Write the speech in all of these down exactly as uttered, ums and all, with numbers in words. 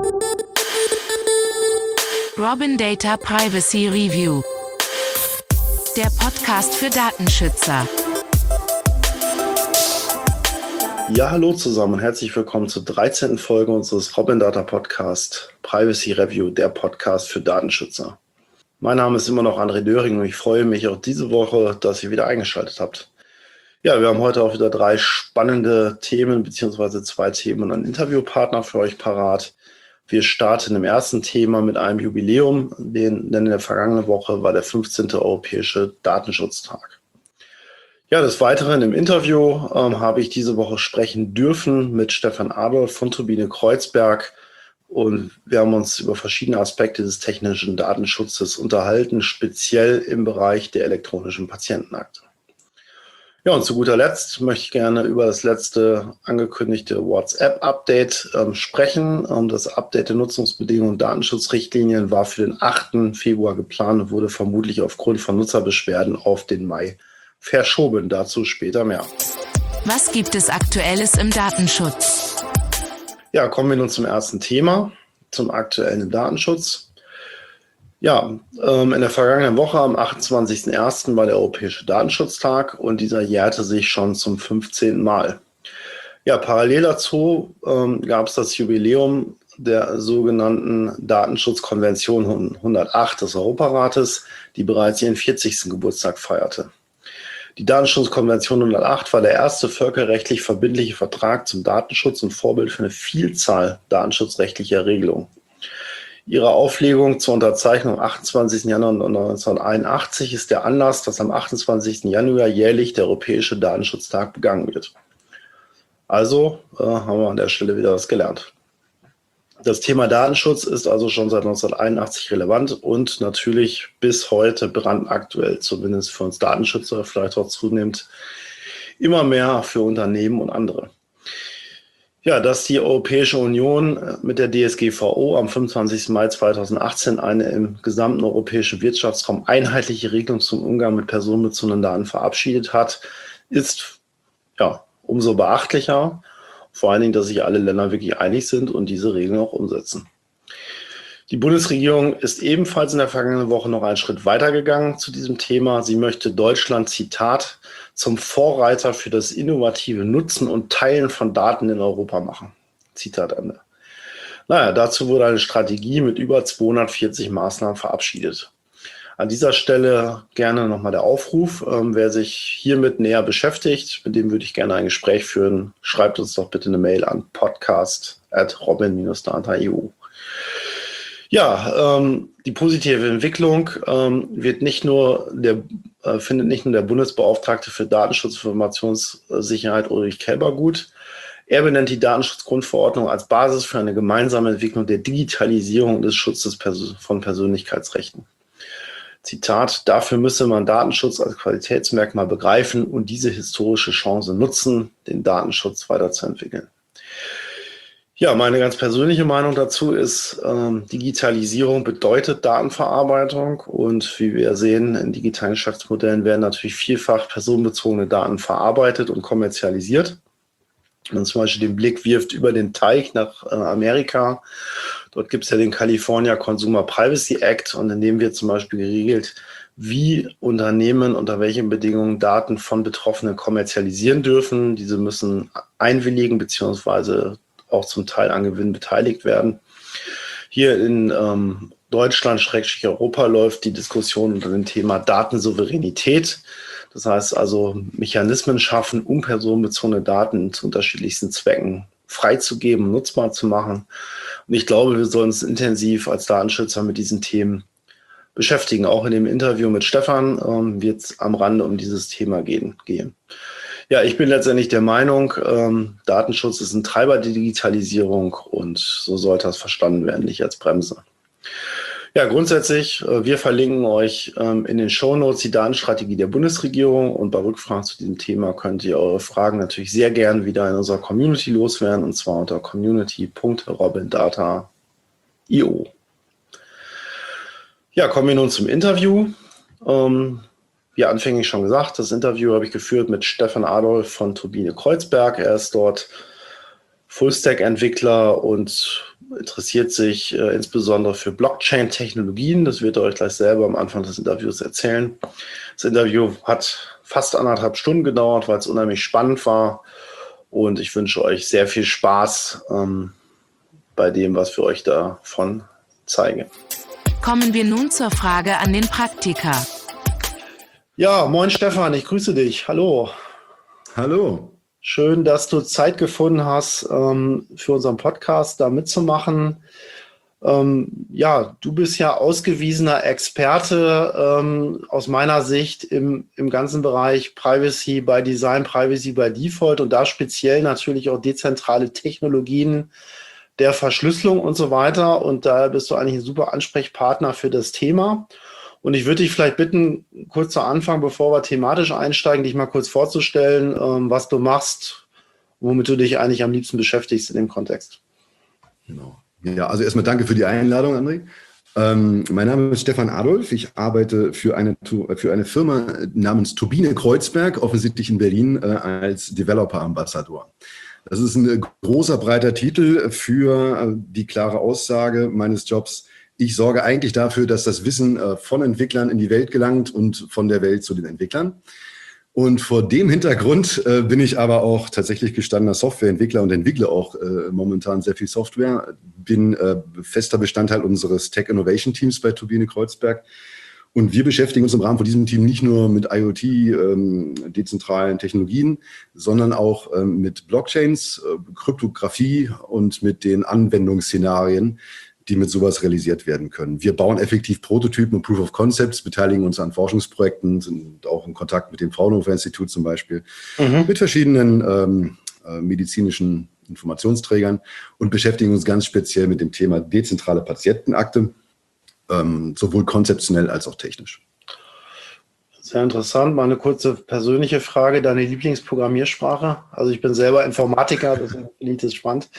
Robin Data Privacy Review. Der Podcast für Datenschützer. Ja, hallo zusammen und herzlich willkommen zur dreizehnten Folge unseres Robin Data Podcast Privacy Review, der Podcast für Datenschützer. Mein Name ist immer noch André Döring und ich freue mich auch diese Woche, dass ihr wieder eingeschaltet habt. Ja, wir haben heute auch wieder drei spannende Themen beziehungsweise zwei Themen und einen Interviewpartner für euch parat. Wir starten im ersten Thema mit einem Jubiläum, denn in der vergangenen Woche war der fünfzehnte Europäische Datenschutztag. Ja, des Weiteren im Interview ähm, habe ich diese Woche sprechen dürfen mit Stefan Adolf von Turbine Kreuzberg und wir haben uns über verschiedene Aspekte des technischen Datenschutzes unterhalten, speziell im Bereich der elektronischen Patientenakte. Ja, und zu guter Letzt möchte ich gerne über das letzte angekündigte WhatsApp-Update ähm, sprechen. Ähm, das Update der Nutzungsbedingungen und Datenschutzrichtlinien war für den achten Februar geplant und wurde vermutlich aufgrund von Nutzerbeschwerden auf den Mai verschoben. Dazu später mehr. Was gibt es Aktuelles im Datenschutz? Ja, kommen wir nun zum ersten Thema, zum aktuellen Datenschutz. Ja, ähm, in der vergangenen Woche am achtundzwanzigsten ersten war der Europäische Datenschutztag und dieser jährte sich schon zum fünfzehnten Mal. Ja, parallel dazu ähm, gab es das Jubiläum der sogenannten Datenschutzkonvention hundertacht des Europarates, die bereits ihren vierzigsten Geburtstag feierte. Die Datenschutzkonvention hundertacht war der erste völkerrechtlich verbindliche Vertrag zum Datenschutz und Vorbild für eine Vielzahl datenschutzrechtlicher Regelungen. Ihre Auflegung zur Unterzeichnung am achtundzwanzigsten Januar neunzehnhunderteinundachtzig ist der Anlass, dass am achtundzwanzigsten Januar jährlich der Europäische Datenschutztag begangen wird. Also äh, haben wir an der Stelle wieder was gelernt. Das Thema Datenschutz ist also schon seit neunzehnhunderteinundachtzig relevant und natürlich bis heute brandaktuell, zumindest für uns Datenschützer, vielleicht auch zunehmend immer mehr für Unternehmen und andere. Ja, dass die Europäische Union mit der D S G V O am fünfundzwanzigsten Mai zweitausendachtzehn eine im gesamten europäischen Wirtschaftsraum einheitliche Regelung zum Umgang mit personenbezogenen Daten verabschiedet hat, ist ja umso beachtlicher. Vor allen Dingen, dass sich alle Länder wirklich einig sind und diese Regeln auch umsetzen. Die Bundesregierung ist ebenfalls in der vergangenen Woche noch einen Schritt weitergegangen zu diesem Thema. Sie möchte Deutschland, Zitat, zum Vorreiter für das innovative Nutzen und Teilen von Daten in Europa machen. Zitat Ende. Naja, dazu wurde eine Strategie mit über zweihundertvierzig Maßnahmen verabschiedet. An dieser Stelle gerne nochmal der Aufruf. Ähm, wer sich hiermit näher beschäftigt, mit dem würde ich gerne ein Gespräch führen. Schreibt uns doch bitte eine Mail an podcast at robin dash data punkt e u. Ja, ähm, die positive Entwicklung ähm, wird nicht nur der, äh, findet nicht nur der Bundesbeauftragte für Datenschutz und Informationssicherheit Ulrich Kelber gut. Er benennt die Datenschutzgrundverordnung als Basis für eine gemeinsame Entwicklung der Digitalisierung und des Schutzes Pers- von Persönlichkeitsrechten. Zitat, dafür müsse man Datenschutz als Qualitätsmerkmal begreifen und diese historische Chance nutzen, den Datenschutz weiterzuentwickeln. Ja, meine ganz persönliche Meinung dazu ist, ähm, Digitalisierung bedeutet Datenverarbeitung und wie wir sehen, in digitalen Geschäftsmodellen werden natürlich vielfach personenbezogene Daten verarbeitet und kommerzialisiert. Wenn man zum Beispiel den Blick wirft über den Teich nach äh, Amerika, dort gibt es ja den California Consumer Privacy Act und in dem wird zum Beispiel geregelt, wie Unternehmen unter welchen Bedingungen Daten von Betroffenen kommerzialisieren dürfen. Diese müssen einwilligen bzw. auch zum Teil an Gewinn beteiligt werden. Hier in ähm, Deutschland, Schrägstrich Europa, läuft die Diskussion unter dem Thema Datensouveränität. Das heißt also Mechanismen schaffen, um personenbezogene Daten zu unterschiedlichsten Zwecken freizugeben, nutzbar zu machen. Und ich glaube, wir sollen uns intensiv als Datenschützer mit diesen Themen beschäftigen. Auch in dem Interview mit Stefan ähm, wird es am Rande um dieses Thema gehen. gehen. Ja, ich bin letztendlich der Meinung, ähm, Datenschutz ist ein Treiber der Digitalisierung und so sollte das verstanden werden, nicht als Bremse. Ja, grundsätzlich, äh, wir verlinken euch ähm, in den Shownotes die Datenstrategie der Bundesregierung und bei Rückfragen zu diesem Thema könnt ihr eure Fragen natürlich sehr gern wieder in unserer Community loswerden und zwar unter community punkt robin data punkt i o. Ja, kommen wir nun zum Interview. Ähm, Wie anfänglich schon gesagt, das Interview habe ich geführt mit Stefan Adolf von Turbine Kreuzberg. Er ist dort Full-Stack-Entwickler und interessiert sich äh, insbesondere für Blockchain-Technologien. Das wird er euch gleich selber am Anfang des Interviews erzählen. Das Interview hat fast anderthalb Stunden gedauert, weil es unheimlich spannend war. Und ich wünsche euch sehr viel Spaß ähm, bei dem, was wir euch davon zeigen. Kommen wir nun zur Frage an den Praktiker. Ja, moin Stefan, ich grüße dich. Hallo. Hallo. Schön, dass du Zeit gefunden hast, ähm, für unseren Podcast da mitzumachen. Ähm, ja, du bist ja ausgewiesener Experte ähm, aus meiner Sicht im, im ganzen Bereich Privacy by Design, Privacy by Default und da speziell natürlich auch dezentrale Technologien der Verschlüsselung und so weiter. Und da bist du eigentlich ein super Ansprechpartner für das Thema. Und ich würde dich vielleicht bitten, kurz zu Anfang, bevor wir thematisch einsteigen, dich mal kurz vorzustellen, ähm, was du machst, womit du dich eigentlich am liebsten beschäftigst in dem Kontext. Genau. Ja, also erstmal danke für die Einladung, André. Ähm, mein Name ist Stefan Adolf. Ich arbeite für eine, für eine Firma namens Turbine Kreuzberg, offensichtlich in Berlin, äh, als Developer-Ambassador. Das ist ein großer, breiter Titel für äh, die klare Aussage meines Jobs. Ich sorge eigentlich dafür, dass das Wissen äh, von Entwicklern in die Welt gelangt und von der Welt zu den Entwicklern. Und vor dem Hintergrund äh, bin ich aber auch tatsächlich gestandener Softwareentwickler und entwickle auch äh, momentan sehr viel Software. Bin äh, fester Bestandteil unseres Tech Innovation Teams bei Turbine Kreuzberg. Und wir beschäftigen uns im Rahmen von diesem Team nicht nur mit IoT, ähm, dezentralen Technologien, sondern auch ähm, mit Blockchains, äh, Kryptographie und mit den Anwendungsszenarien, die mit sowas realisiert werden können. Wir bauen effektiv Prototypen und Proof of Concepts, beteiligen uns an Forschungsprojekten, sind auch in Kontakt mit dem Fraunhofer-Institut zum Beispiel, mhm. mit verschiedenen ähm, äh, medizinischen Informationsträgern und beschäftigen uns ganz speziell mit dem Thema dezentrale Patientenakte, ähm, sowohl konzeptionell als auch technisch. Sehr interessant. Mal eine kurze persönliche Frage. Deine Lieblingsprogrammiersprache? Also ich bin selber Informatiker, deswegen finde ich das spannend.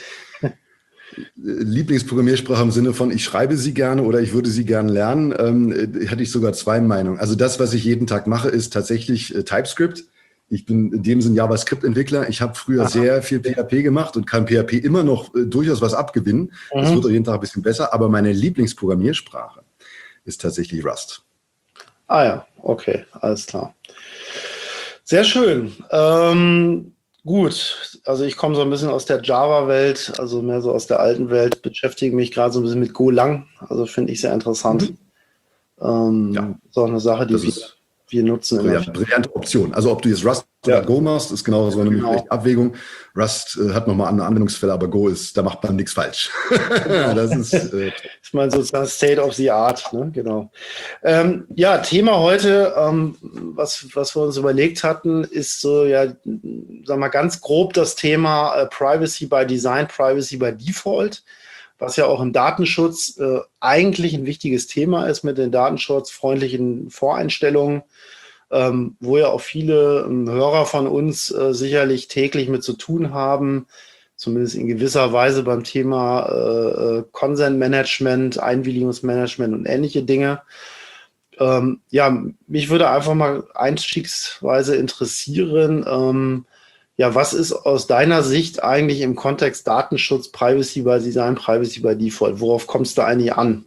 Lieblingsprogrammiersprache im Sinne von, ich schreibe sie gerne oder ich würde sie gerne lernen, ähm, hatte ich sogar zwei Meinungen. Also das, was ich jeden Tag mache, ist tatsächlich äh, TypeScript. Ich bin in dem Sinn JavaScript-Entwickler. Ich habe früher Aha. sehr viel P H P gemacht und kann P H P immer noch äh, durchaus was abgewinnen. Mhm. Das wird auch jeden Tag ein bisschen besser. Aber meine Lieblingsprogrammiersprache ist tatsächlich Rust. Ah ja, okay, alles klar. Sehr schön. Ähm Gut, also ich komme so ein bisschen aus der Java-Welt, also mehr so aus der alten Welt, beschäftige mich gerade so ein bisschen mit Golang, also finde ich sehr interessant. Mhm. Ähm, ja. Ist auch eine Sache, die wir, wir nutzen. Ja, brillante Option. Also ob du jetzt Rust ja. oder Go machst, ist genau so eine genau. Abwägung. Rust äh, hat nochmal andere Anwendungsfälle, aber Go ist, da macht man nichts falsch. Genau. Das ist, äh, ist mal sozusagen State of the Art, ne? Genau. Ähm, ja, Thema heute, ähm, was, was wir uns überlegt hatten, ist so, ja, sagen wir ganz grob das Thema äh, Privacy by Design, Privacy by Default, was ja auch im Datenschutz äh, eigentlich ein wichtiges Thema ist mit den datenschutzfreundlichen Voreinstellungen, ähm, wo ja auch viele ähm, Hörer von uns äh, sicherlich täglich mit zu tun haben, zumindest in gewisser Weise beim Thema äh, Consent Management, Einwilligungsmanagement und ähnliche Dinge. Ähm, ja, mich würde einfach mal einstiegsweise interessieren, ähm, ja, was ist aus deiner Sicht eigentlich im Kontext Datenschutz, Privacy by Design, Privacy by Default? Worauf kommst du eigentlich an?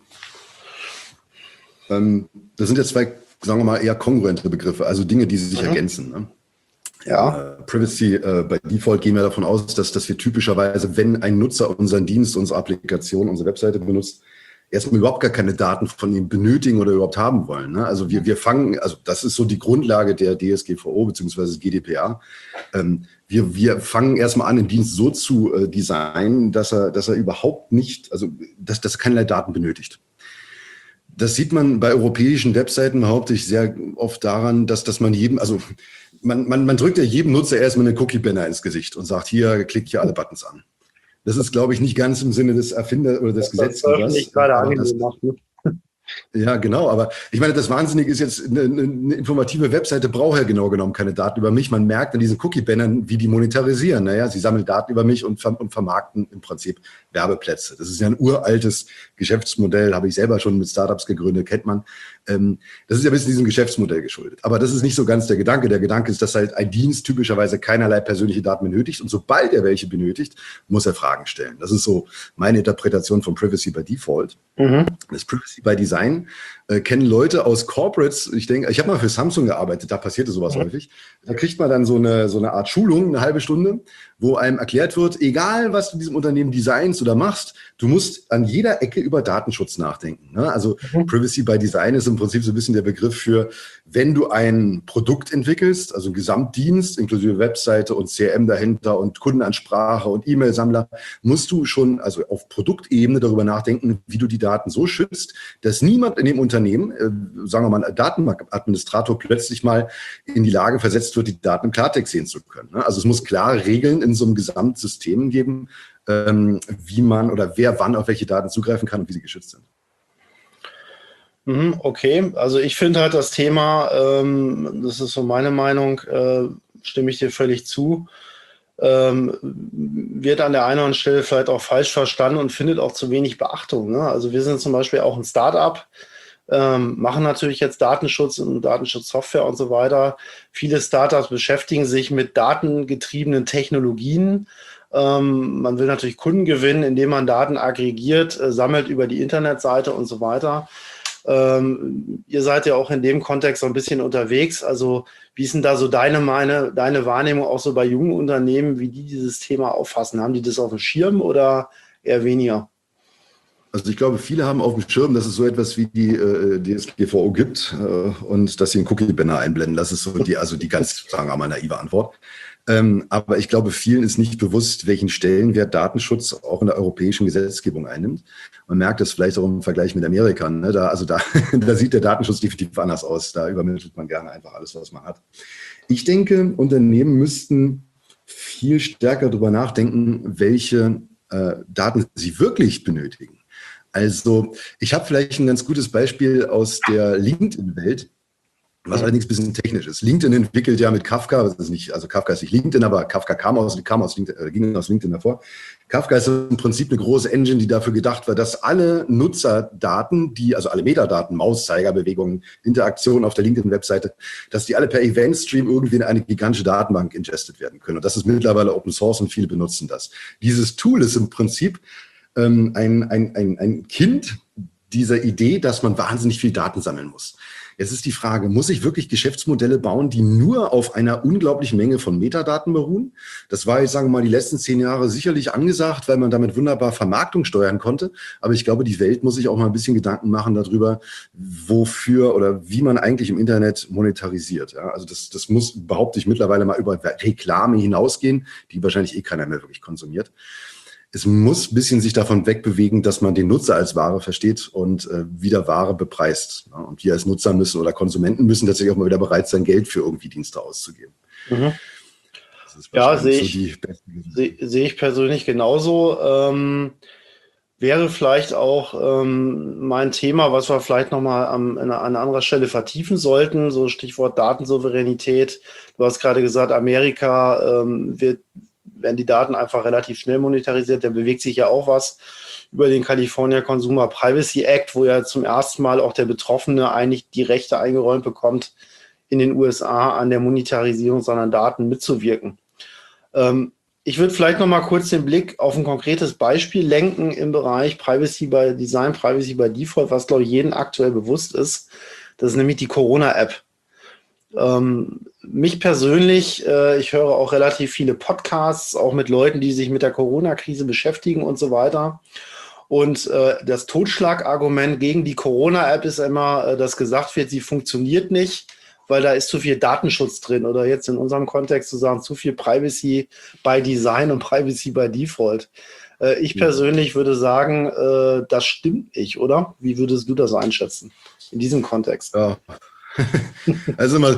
Ähm, das sind ja zwei, sagen wir mal, eher kongruente Begriffe, also Dinge, die sich mhm. ergänzen. Ne? Ja. Äh, Privacy äh, by Default gehen wir davon aus, dass, dass wir typischerweise, wenn ein Nutzer unseren Dienst, unsere Applikation, unsere Webseite benutzt, erstmal überhaupt gar keine Daten von ihm benötigen oder überhaupt haben wollen. Ne? Also wir, wir fangen, also das ist so die Grundlage der D S G V O bzw. G D P R. Ähm, wir, wir fangen erstmal an, den Dienst so zu äh, designen, dass er, dass er überhaupt nicht, also dass, dass er keinerlei Daten benötigt. Das sieht man bei europäischen Webseiten, behaupte ich, sehr oft daran, dass, dass man jedem, also man, man, man drückt ja jedem Nutzer erstmal eine Cookie-Banner ins Gesicht und sagt, hier, klick hier alle Buttons an. Das ist, glaube ich, nicht ganz im Sinne des Erfinders oder des das Gesetzgebers. Das nicht gerade angenehm macht, ne? Ja, genau. Aber ich meine, das Wahnsinnige ist jetzt, eine, eine informative Webseite braucht ja genau genommen keine Daten über mich. Man merkt an diesen Cookie-Bannern, wie die monetarisieren. Naja, sie sammeln Daten über mich und, ver und vermarkten im Prinzip Werbeplätze. Das ist ja ein uraltes Geschäftsmodell, habe ich selber schon mit Startups gegründet, kennt man. Ähm, das ist ja ein bisschen diesem Geschäftsmodell geschuldet. Aber das ist nicht so ganz der Gedanke. Der Gedanke ist, dass halt ein Dienst typischerweise keinerlei persönliche Daten benötigt. Und sobald er welche benötigt, muss er Fragen stellen. Das ist so meine Interpretation von Privacy by Default. Mhm. Das Privacy by Design äh, kennen Leute aus Corporates. Ich denke, ich habe mal für Samsung gearbeitet, da passierte sowas mhm. häufig. Da kriegt man dann so eine, so eine Art Schulung, eine halbe Stunde, wo einem erklärt wird, egal was du in diesem Unternehmen designst oder machst, du musst an jeder Ecke über Datenschutz nachdenken. Ne? Also mhm. Privacy by Design ist im Prinzip so ein bisschen der Begriff für, wenn du ein Produkt entwickelst, also ein Gesamtdienst, inklusive Webseite und C R M dahinter und Kundenansprache und E-Mail-Sammler, musst du schon also auf Produktebene darüber nachdenken, wie du die Daten so schützt, dass niemand in dem Unternehmen, äh, sagen wir mal, ein Datenbankadministrator plötzlich mal in die Lage versetzt wird, die Daten im Klartext sehen zu können. Ne? Also es muss klare Regeln in so einem Gesamtsystem geben, ähm, wie man oder wer wann auf welche Daten zugreifen kann und wie sie geschützt sind. Okay, also ich finde halt das Thema, ähm, das ist so meine Meinung, äh, stimme ich dir völlig zu, ähm, wird an der einen oder anderen Stelle vielleicht auch falsch verstanden und findet auch zu wenig Beachtung. Ne? Also wir sind zum Beispiel auch ein Start-up, ähm, machen natürlich jetzt Datenschutz und Datenschutzsoftware und so weiter. Viele Startups beschäftigen sich mit datengetriebenen Technologien. Ähm, man will natürlich Kunden gewinnen, indem man Daten aggregiert, äh, sammelt über die Internetseite und so weiter. Ähm, ihr seid ja auch in dem Kontext so ein bisschen unterwegs. Also wie ist denn da so deine, meine, deine Wahrnehmung auch so bei jungen Unternehmen, wie die dieses Thema auffassen? Haben die das auf dem Schirm oder eher weniger? Also ich glaube, viele haben auf dem Schirm, dass es so etwas wie die äh, D S G V O gibt äh, und dass sie einen Cookie-Banner einblenden. Das ist so die, also die ganz, sagen wir mal, naive Antwort. Ähm, aber ich glaube, vielen ist nicht bewusst, welchen Stellenwert Datenschutz auch in der europäischen Gesetzgebung einnimmt. Man merkt das vielleicht auch im Vergleich mit Amerika. Ne? Da, also da, da sieht der Datenschutz definitiv anders aus. Da übermittelt man gerne einfach alles, was man hat. Ich denke, Unternehmen müssten viel stärker darüber nachdenken, welche äh, Daten sie wirklich benötigen. Also ich habe vielleicht ein ganz gutes Beispiel aus der LinkedIn-Welt, was allerdings ein bisschen technisch ist. LinkedIn entwickelt ja mit Kafka, das ist nicht, also Kafka ist nicht LinkedIn, aber Kafka kam aus, kam aus LinkedIn, äh, ging aus LinkedIn hervor. Kafka ist im Prinzip eine große Engine, die dafür gedacht war, dass alle Nutzerdaten, die, also alle Metadaten, Mauszeigerbewegungen, Interaktionen auf der LinkedIn-Webseite, dass die alle per Event-Stream irgendwie in eine gigantische Datenbank ingestet werden können. Und das ist mittlerweile Open Source und viele benutzen das. Dieses Tool ist im Prinzip ähm, ein, ein, ein, ein Kind dieser Idee, dass man wahnsinnig viel Daten sammeln muss. Jetzt ist die Frage, muss ich wirklich Geschäftsmodelle bauen, die nur auf einer unglaublichen Menge von Metadaten beruhen? Das war, ich sage mal, die letzten zehn Jahre sicherlich angesagt, weil man damit wunderbar Vermarktung steuern konnte. Aber ich glaube, die Welt muss sich auch mal ein bisschen Gedanken machen darüber, wofür oder wie man eigentlich im Internet monetarisiert. Ja, also das, das muss, behaupte ich, mittlerweile mal über Reklame hinausgehen, die wahrscheinlich eh keiner mehr wirklich konsumiert. Es muss ein bisschen sich davon wegbewegen, dass man den Nutzer als Ware versteht und äh, wieder Ware bepreist. Ja, und wir als Nutzer müssen oder Konsumenten müssen tatsächlich auch mal wieder bereit sein, Geld für irgendwie Dienste auszugeben. Mhm. Ja, sehe ich, so seh, sehe ich persönlich genauso. Ähm, wäre vielleicht auch ähm, mein Thema, was wir vielleicht nochmal an, an einer anderen Stelle vertiefen sollten, so Stichwort Datensouveränität. Du hast gerade gesagt, Amerika ähm, wird werden die Daten einfach relativ schnell monetarisiert. Da bewegt sich ja auch was über den California Consumer Privacy Act, wo ja zum ersten Mal auch der Betroffene eigentlich die Rechte eingeräumt bekommt, in den U S A an der Monetarisierung seiner Daten mitzuwirken. Ähm, ich würde vielleicht noch mal kurz den Blick auf ein konkretes Beispiel lenken im Bereich Privacy by Design, Privacy by Default, was, glaube ich, jedem aktuell bewusst ist. Das ist nämlich die Corona-App. Ähm, mich persönlich, äh, ich höre auch relativ viele Podcasts, auch mit Leuten, die sich mit der Corona-Krise beschäftigen und so weiter. Und äh, das Totschlagargument gegen die Corona-App ist immer, äh, dass gesagt wird, sie funktioniert nicht, weil da ist zu viel Datenschutz drin. Oder jetzt in unserem Kontext zu sagen, zu viel Privacy by Design und Privacy by Default. Äh, ich persönlich würde sagen, äh, das stimmt nicht, oder? Wie würdest du das einschätzen in diesem Kontext? Ja. Also mal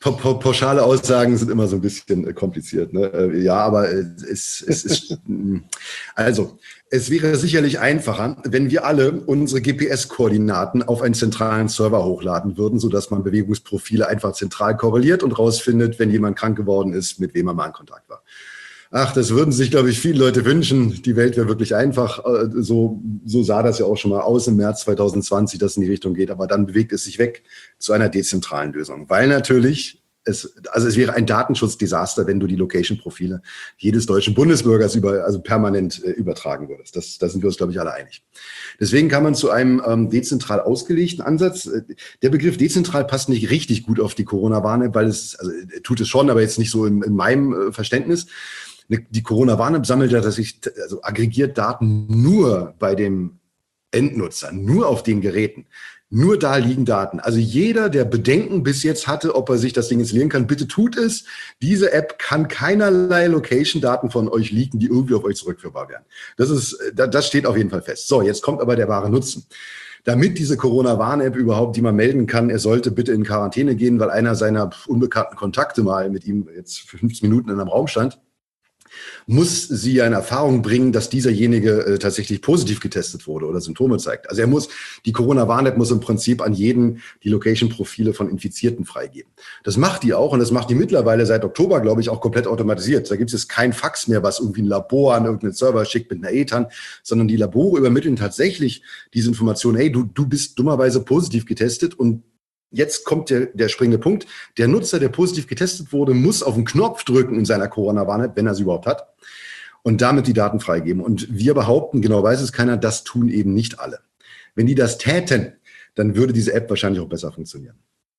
pauschale Aussagen sind immer so ein bisschen kompliziert. Ne? Ja, aber es, es ist, also, es wäre sicherlich einfacher, wenn wir alle unsere G P S-Koordinaten auf einen zentralen Server hochladen würden, sodass man Bewegungsprofile einfach zentral korreliert und rausfindet, wenn jemand krank geworden ist, mit wem er mal in Kontakt war. Ach, das würden sich, glaube ich, viele Leute wünschen. Die Welt wäre wirklich einfach. So, so sah das ja auch schon mal aus im März zwanzig zwanzig, dass es in die Richtung geht. Aber dann bewegt es sich weg zu einer dezentralen Lösung. Weil natürlich, es, also es wäre ein Datenschutzdesaster, wenn du die Location-Profile jedes deutschen Bundesbürgers über, also permanent äh, übertragen würdest. Das, da sind wir uns, glaube ich, alle einig. Deswegen kann man zu einem ähm, dezentral ausgelegten Ansatz, äh, der Begriff dezentral passt nicht richtig gut auf die Corona-Warn-App, weil es, also tut es schon, aber jetzt nicht so in, in meinem äh, Verständnis. Die Corona-Warn-App sammelt ja tatsächlich, also aggregiert Daten nur bei dem Endnutzer, nur auf den Geräten. Nur da liegen Daten. Also jeder, der Bedenken bis jetzt hatte, ob er sich das Ding installieren kann, bitte tut es. Diese App kann keinerlei Location-Daten von euch leaken, die irgendwie auf euch zurückführbar wären. Das ist, das steht auf jeden Fall fest. So, jetzt kommt aber der wahre Nutzen. Damit diese Corona-Warn-App überhaupt, die man melden kann, er sollte bitte in Quarantäne gehen, weil einer seiner unbekannten Kontakte mal mit ihm jetzt für fünfzehn Minuten in einem Raum stand, muss sie ja in Erfahrung bringen, dass dieserjenige äh, tatsächlich positiv getestet wurde oder Symptome zeigt. Also er muss, die Corona-Warn-App muss im Prinzip an jeden die Location-Profile von Infizierten freigeben. Das macht die auch und das macht die mittlerweile seit Oktober, glaube ich, auch komplett automatisiert. Da gibt es kein Fax mehr, was irgendwie ein Labor an irgendeinen Server schickt mit einer E T A N, sondern die Labore übermitteln tatsächlich diese Information, hey, du, du bist dummerweise positiv getestet und jetzt kommt der, der springende Punkt. Der Nutzer, der positiv getestet wurde, muss auf den Knopf drücken in seiner Corona-Warn-App, wenn er sie überhaupt hat, und damit die Daten freigeben. Und wir behaupten, genau weiß es keiner, das tun eben nicht alle. Wenn die das täten, dann würde diese App wahrscheinlich auch besser funktionieren.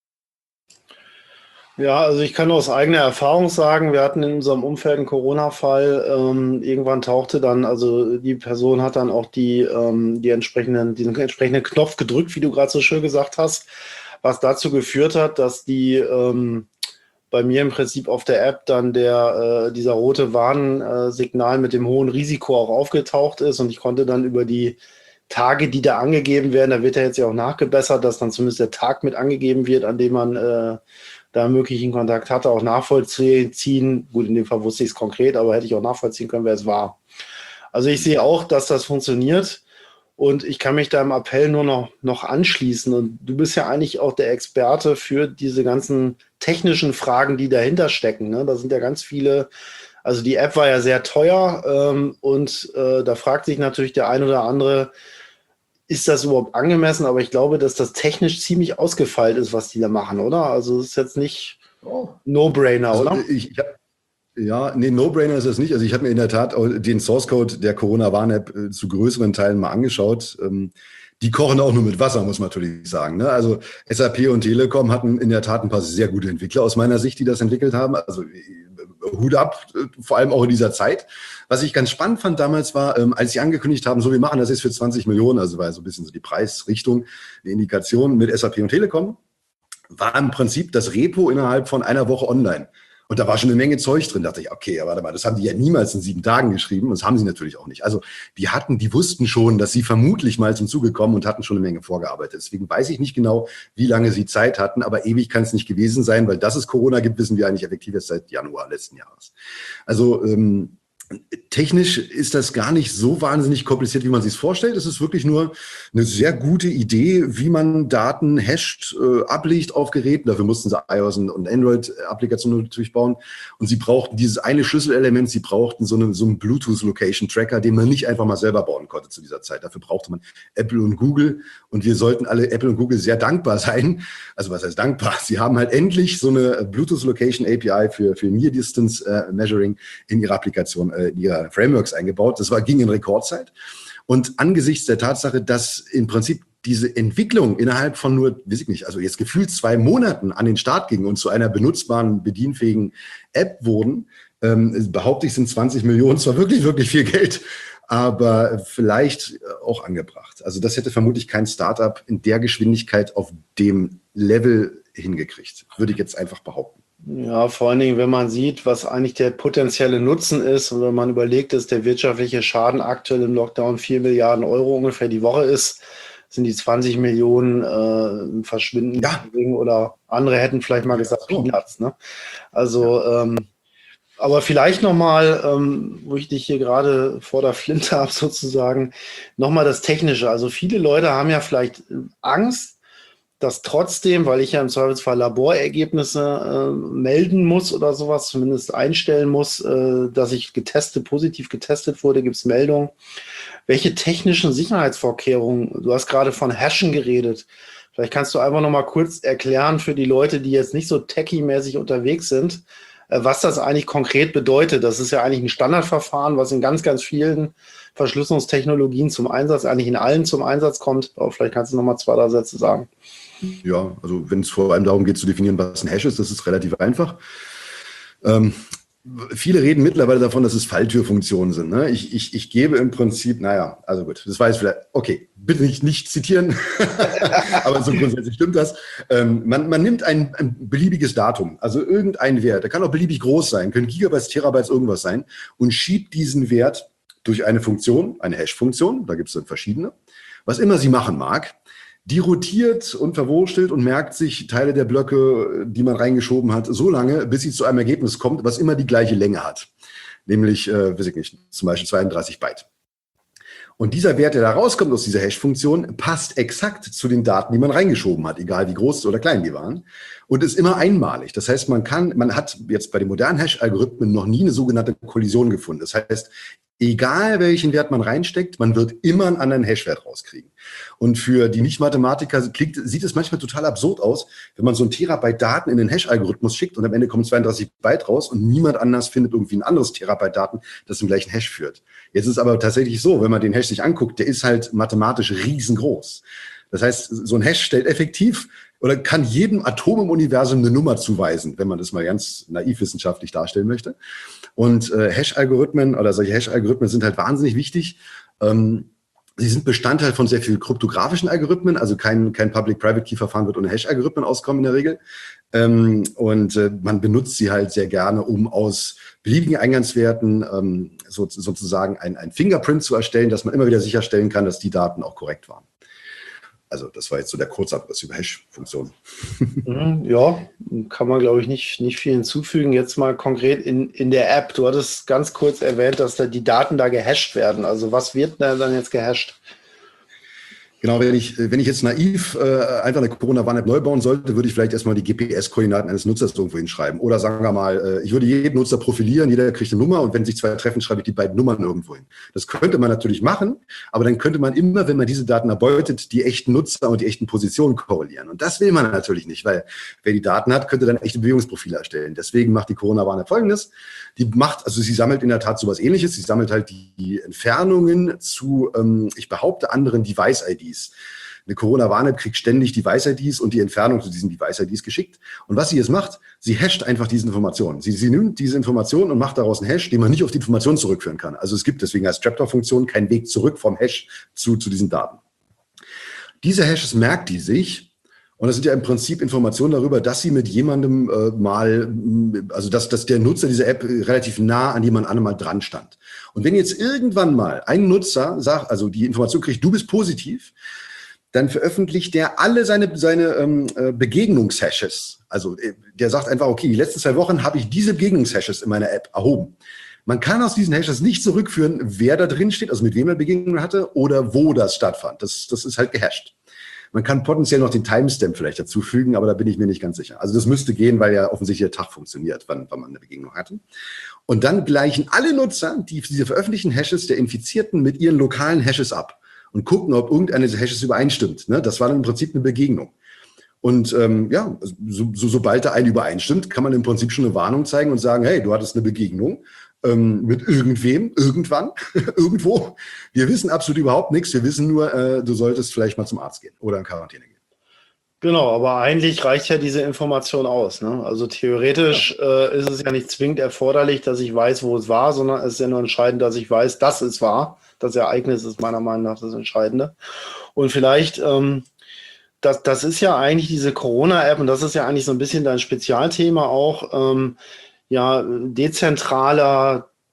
Ja, also ich kann aus eigener Erfahrung sagen, wir hatten in unserem Umfeld einen Corona-Fall. Ähm, irgendwann tauchte dann, also die Person hat dann auch die, ähm, die entsprechenden, diesen entsprechenden Knopf gedrückt, wie du gerade so schön gesagt hast, was dazu geführt hat, dass die ähm, bei mir im Prinzip auf der App dann der äh, dieser rote Warnsignal mit dem hohen Risiko auch aufgetaucht ist und ich konnte dann über die Tage, die da angegeben werden, da wird ja jetzt ja auch nachgebessert, dass dann zumindest der Tag mit angegeben wird, an dem man äh, da möglichen Kontakt hatte, auch nachvollziehen. Gut, in dem Fall wusste ich es konkret, aber hätte ich auch nachvollziehen können, wer es war. Also ich sehe auch, dass das funktioniert. Und ich kann mich da im Appell nur noch, noch anschließen. Und du bist ja eigentlich auch der Experte für diese ganzen technischen Fragen, die dahinter stecken. Ne? Da sind ja ganz viele, also die App war ja sehr teuer ähm, und äh, da fragt sich natürlich der ein oder andere, ist das überhaupt angemessen? Aber ich glaube, dass das technisch ziemlich ausgefeilt ist, was die da machen, oder? Also es ist jetzt nicht oh. No-Brainer, also, oder? Ich, ich hab Ja, nee, No-Brainer ist es nicht. Also ich habe mir in der Tat auch den Source-Code der Corona-Warn-App äh, zu größeren Teilen mal angeschaut. Ähm, die kochen auch nur mit Wasser, muss man natürlich sagen. Ne? Also S A P und Telekom hatten in der Tat ein paar sehr gute Entwickler aus meiner Sicht, die das entwickelt haben. Also äh, Hut ab, äh, vor allem auch in dieser Zeit. Was ich ganz spannend fand damals war, ähm, als sie angekündigt haben, so wir machen das jetzt für zwanzig Millionen, also war so ein bisschen so die Preisrichtung, eine Indikation mit S A P und Telekom, war im Prinzip das Repo innerhalb von einer Woche online. Und da war schon eine Menge Zeug drin. Da dachte ich, okay, warte mal, das haben die ja niemals in sieben Tagen geschrieben. Das haben sie natürlich auch nicht. Also die hatten, die wussten schon, dass sie vermutlich mal zum Zuge kommen und hatten schon eine Menge vorgearbeitet. Deswegen weiß ich nicht genau, wie lange sie Zeit hatten, aber ewig kann es nicht gewesen sein, weil dass es Corona gibt, wissen wir eigentlich effektiv erst seit Januar letzten Jahres. Also ähm, technisch ist das gar nicht so wahnsinnig kompliziert, wie man sich es vorstellt. Es ist wirklich nur eine sehr gute Idee, wie man Daten hasht, äh, ablegt auf Geräten. Dafür mussten sie iOS und Android-Applikationen natürlich bauen. Und sie brauchten dieses eine Schlüsselelement, sie brauchten so einen, so einen Bluetooth-Location-Tracker, den man nicht einfach mal selber bauen konnte zu dieser Zeit. Dafür brauchte man Apple und Google. Und wir sollten alle Apple und Google sehr dankbar sein. Also was heißt dankbar? Sie haben halt endlich so eine Bluetooth-Location-A P I für, für Near-Distance-Measuring in ihrer Applikation in ihrer Frameworks eingebaut. Das war, ging in Rekordzeit. Und angesichts der Tatsache, dass im Prinzip diese Entwicklung innerhalb von nur, weiß ich nicht, also jetzt gefühlt zwei Monaten an den Start ging und zu einer benutzbaren, bedienfähigen App wurden, ähm, behaupte ich, sind zwanzig Millionen zwar wirklich, wirklich viel Geld, aber vielleicht auch angebracht. Also das hätte vermutlich kein Startup in der Geschwindigkeit auf dem Level hingekriegt, würde ich jetzt einfach behaupten. Ja, vor allen Dingen, wenn man sieht, was eigentlich der potenzielle Nutzen ist und wenn man überlegt, dass der wirtschaftliche Schaden aktuell im Lockdown vier Milliarden Euro ungefähr die Woche ist, sind die zwanzig Millionen äh, verschwinden Ja. gering oder andere hätten vielleicht mal gesagt Peanuts. Ne? Also, ähm, aber vielleicht nochmal, ähm, wo ich dich hier gerade vor der Flinte habe sozusagen, nochmal das Technische. Also viele Leute haben ja vielleicht Angst, dass trotzdem, weil ich ja im Zweifelsfall Laborergebnisse äh, melden muss oder sowas, zumindest einstellen muss, äh, dass ich getestet, positiv getestet wurde, gibt es Meldungen. Welche technischen Sicherheitsvorkehrungen, du hast gerade von Hashen geredet, vielleicht kannst du einfach nochmal kurz erklären für die Leute, die jetzt nicht so techie-mäßig unterwegs sind, äh, was das eigentlich konkret bedeutet. Das ist ja eigentlich ein Standardverfahren, was in ganz, ganz vielen Verschlüsselungstechnologien zum Einsatz, eigentlich in allen zum Einsatz kommt. Aber vielleicht kannst du nochmal zwei, drei Sätze sagen. Ja, also wenn es vor allem darum geht zu definieren, was ein Hash ist, das ist relativ einfach. Ähm, viele reden mittlerweile davon, dass es Falltürfunktionen sind. Ne? Ich, ich, ich gebe im Prinzip, naja, also gut, das war jetzt vielleicht, okay, bitte nicht, nicht zitieren, aber so grundsätzlich stimmt das. Ähm, man, man nimmt ein, ein beliebiges Datum, also irgendein Wert, der kann auch beliebig groß sein, können Gigabytes, Terabytes, irgendwas sein, und schiebt diesen Wert durch eine Funktion, eine Hash-Funktion, da gibt es dann verschiedene, was immer sie machen mag. Die rotiert und verwurstelt und merkt sich Teile der Blöcke, die man reingeschoben hat, so lange, bis sie zu einem Ergebnis kommt, was immer die gleiche Länge hat. Nämlich, äh, weiß ich nicht, zum Beispiel zweiunddreißig Byte. Und dieser Wert, der da rauskommt aus dieser Hash-Funktion, passt exakt zu den Daten, die man reingeschoben hat, egal wie groß oder klein die waren, und ist immer einmalig. Das heißt, man kann, man hat jetzt bei den modernen Hash-Algorithmen noch nie eine sogenannte Kollision gefunden. Das heißt, egal welchen Wert man reinsteckt, man wird immer einen anderen Hash-Wert rauskriegen. Und für die Nicht-Mathematiker klingt, sieht es manchmal total absurd aus, wenn man so ein Terabyte Daten in den Hash-Algorithmus schickt und am Ende kommen zweiunddreißig Byte raus und niemand anders findet irgendwie ein anderes Terabyte Daten, das zum gleichen Hash führt. Jetzt ist es aber tatsächlich so, wenn man den Hash sich anguckt, der ist halt mathematisch riesengroß. Das heißt, so ein Hash stellt effektiv oder kann jedem Atom im Universum eine Nummer zuweisen, wenn man das mal ganz naiv wissenschaftlich darstellen möchte. Und äh, Hash-Algorithmen oder solche Hash-Algorithmen sind halt wahnsinnig wichtig. Ähm, sie sind Bestandteil von sehr vielen kryptografischen Algorithmen, also kein, kein Public-Private-Key-Verfahren wird ohne Hash-Algorithmen auskommen in der Regel. Ähm, und äh, man benutzt sie halt sehr gerne, um aus beliebigen Eingangswerten ähm, so, sozusagen ein, ein Fingerprint zu erstellen, dass man immer wieder sicherstellen kann, dass die Daten auch korrekt waren. Also das war jetzt so der Kurzabriss über Hash-Funktionen. Ja, kann man, glaube ich, nicht, nicht viel hinzufügen. Jetzt mal konkret in, in der App. Du hattest ganz kurz erwähnt, dass da die Daten da gehasht werden. Also was wird da dann jetzt gehasht? Genau, wenn ich, wenn ich jetzt naiv äh, einfach eine Corona-Warn-App neu bauen sollte, würde ich vielleicht erstmal die G P S-Koordinaten eines Nutzers irgendwo hinschreiben. Oder sagen wir mal, äh, ich würde jeden Nutzer profilieren, jeder kriegt eine Nummer und wenn sich zwei treffen, schreibe ich die beiden Nummern irgendwo hin. Das könnte man natürlich machen, aber dann könnte man immer, wenn man diese Daten erbeutet, die echten Nutzer und die echten Positionen korrelieren. Und das will man natürlich nicht, weil wer die Daten hat, könnte dann echte Bewegungsprofile erstellen. Deswegen macht die Corona-Warn-App Folgendes. Die macht, also sie sammelt in der Tat sowas Ähnliches. Sie sammelt halt die Entfernungen zu, ähm, ich behaupte, anderen Device-I Ds. Eine Corona-Warn-App kriegt ständig Device-I Ds und die Entfernung zu diesen Device-I Ds geschickt. Und was sie jetzt macht, sie hasht einfach diese Informationen. Sie, sie nimmt diese Informationen und macht daraus einen Hash, den man nicht auf die Information zurückführen kann. Also es gibt deswegen als Trapdoor-Funktion keinen Weg zurück vom Hash zu, zu diesen Daten. Diese Hashes merkt die sich. Und das sind ja im Prinzip Informationen darüber, dass sie mit jemandem äh, mal, also dass, dass der Nutzer dieser App relativ nah an jemand anderem mal dran stand. Und wenn jetzt irgendwann mal ein Nutzer sagt, also die Information kriegt, du bist positiv, dann veröffentlicht der alle seine, seine ähm, Begegnungshashes. Also der sagt einfach, okay, die letzten zwei Wochen habe ich diese Begegnungshashes in meiner App erhoben. Man kann aus diesen Hashes nicht zurückführen, wer da drin steht, also mit wem er Begegnungen hatte oder wo das stattfand. Das, das ist halt gehasht. Man kann potenziell noch den Timestamp vielleicht dazufügen, aber da bin ich mir nicht ganz sicher. Also das müsste gehen, weil ja offensichtlich der Tag funktioniert, wann, wann man eine Begegnung hatte. Und dann gleichen alle Nutzer die, diese veröffentlichten Hashes der Infizierten mit ihren lokalen Hashes ab und gucken, ob irgendeine dieser Hashes übereinstimmt. Ne? Das war dann im Prinzip eine Begegnung. Und ähm, ja, so, so, sobald da eine übereinstimmt, kann man im Prinzip schon eine Warnung zeigen und sagen, hey, du hattest eine Begegnung ähm, mit irgendwem, irgendwann, irgendwo. Wir wissen absolut überhaupt nichts. Wir wissen nur, äh, du solltest vielleicht mal zum Arzt gehen oder in Quarantäne gehen. Genau, aber eigentlich reicht ja diese Information aus. Ne? Also theoretisch ja. äh, ist es ja nicht zwingend erforderlich, dass ich weiß, wo es war, sondern es ist ja nur entscheidend, dass ich weiß, dass es war. Das Ereignis ist meiner Meinung nach das Entscheidende. Und vielleicht, ähm, das, das ist ja eigentlich diese Corona-App und das ist ja eigentlich so ein bisschen dein Spezialthema auch, ähm, ja, dezentraler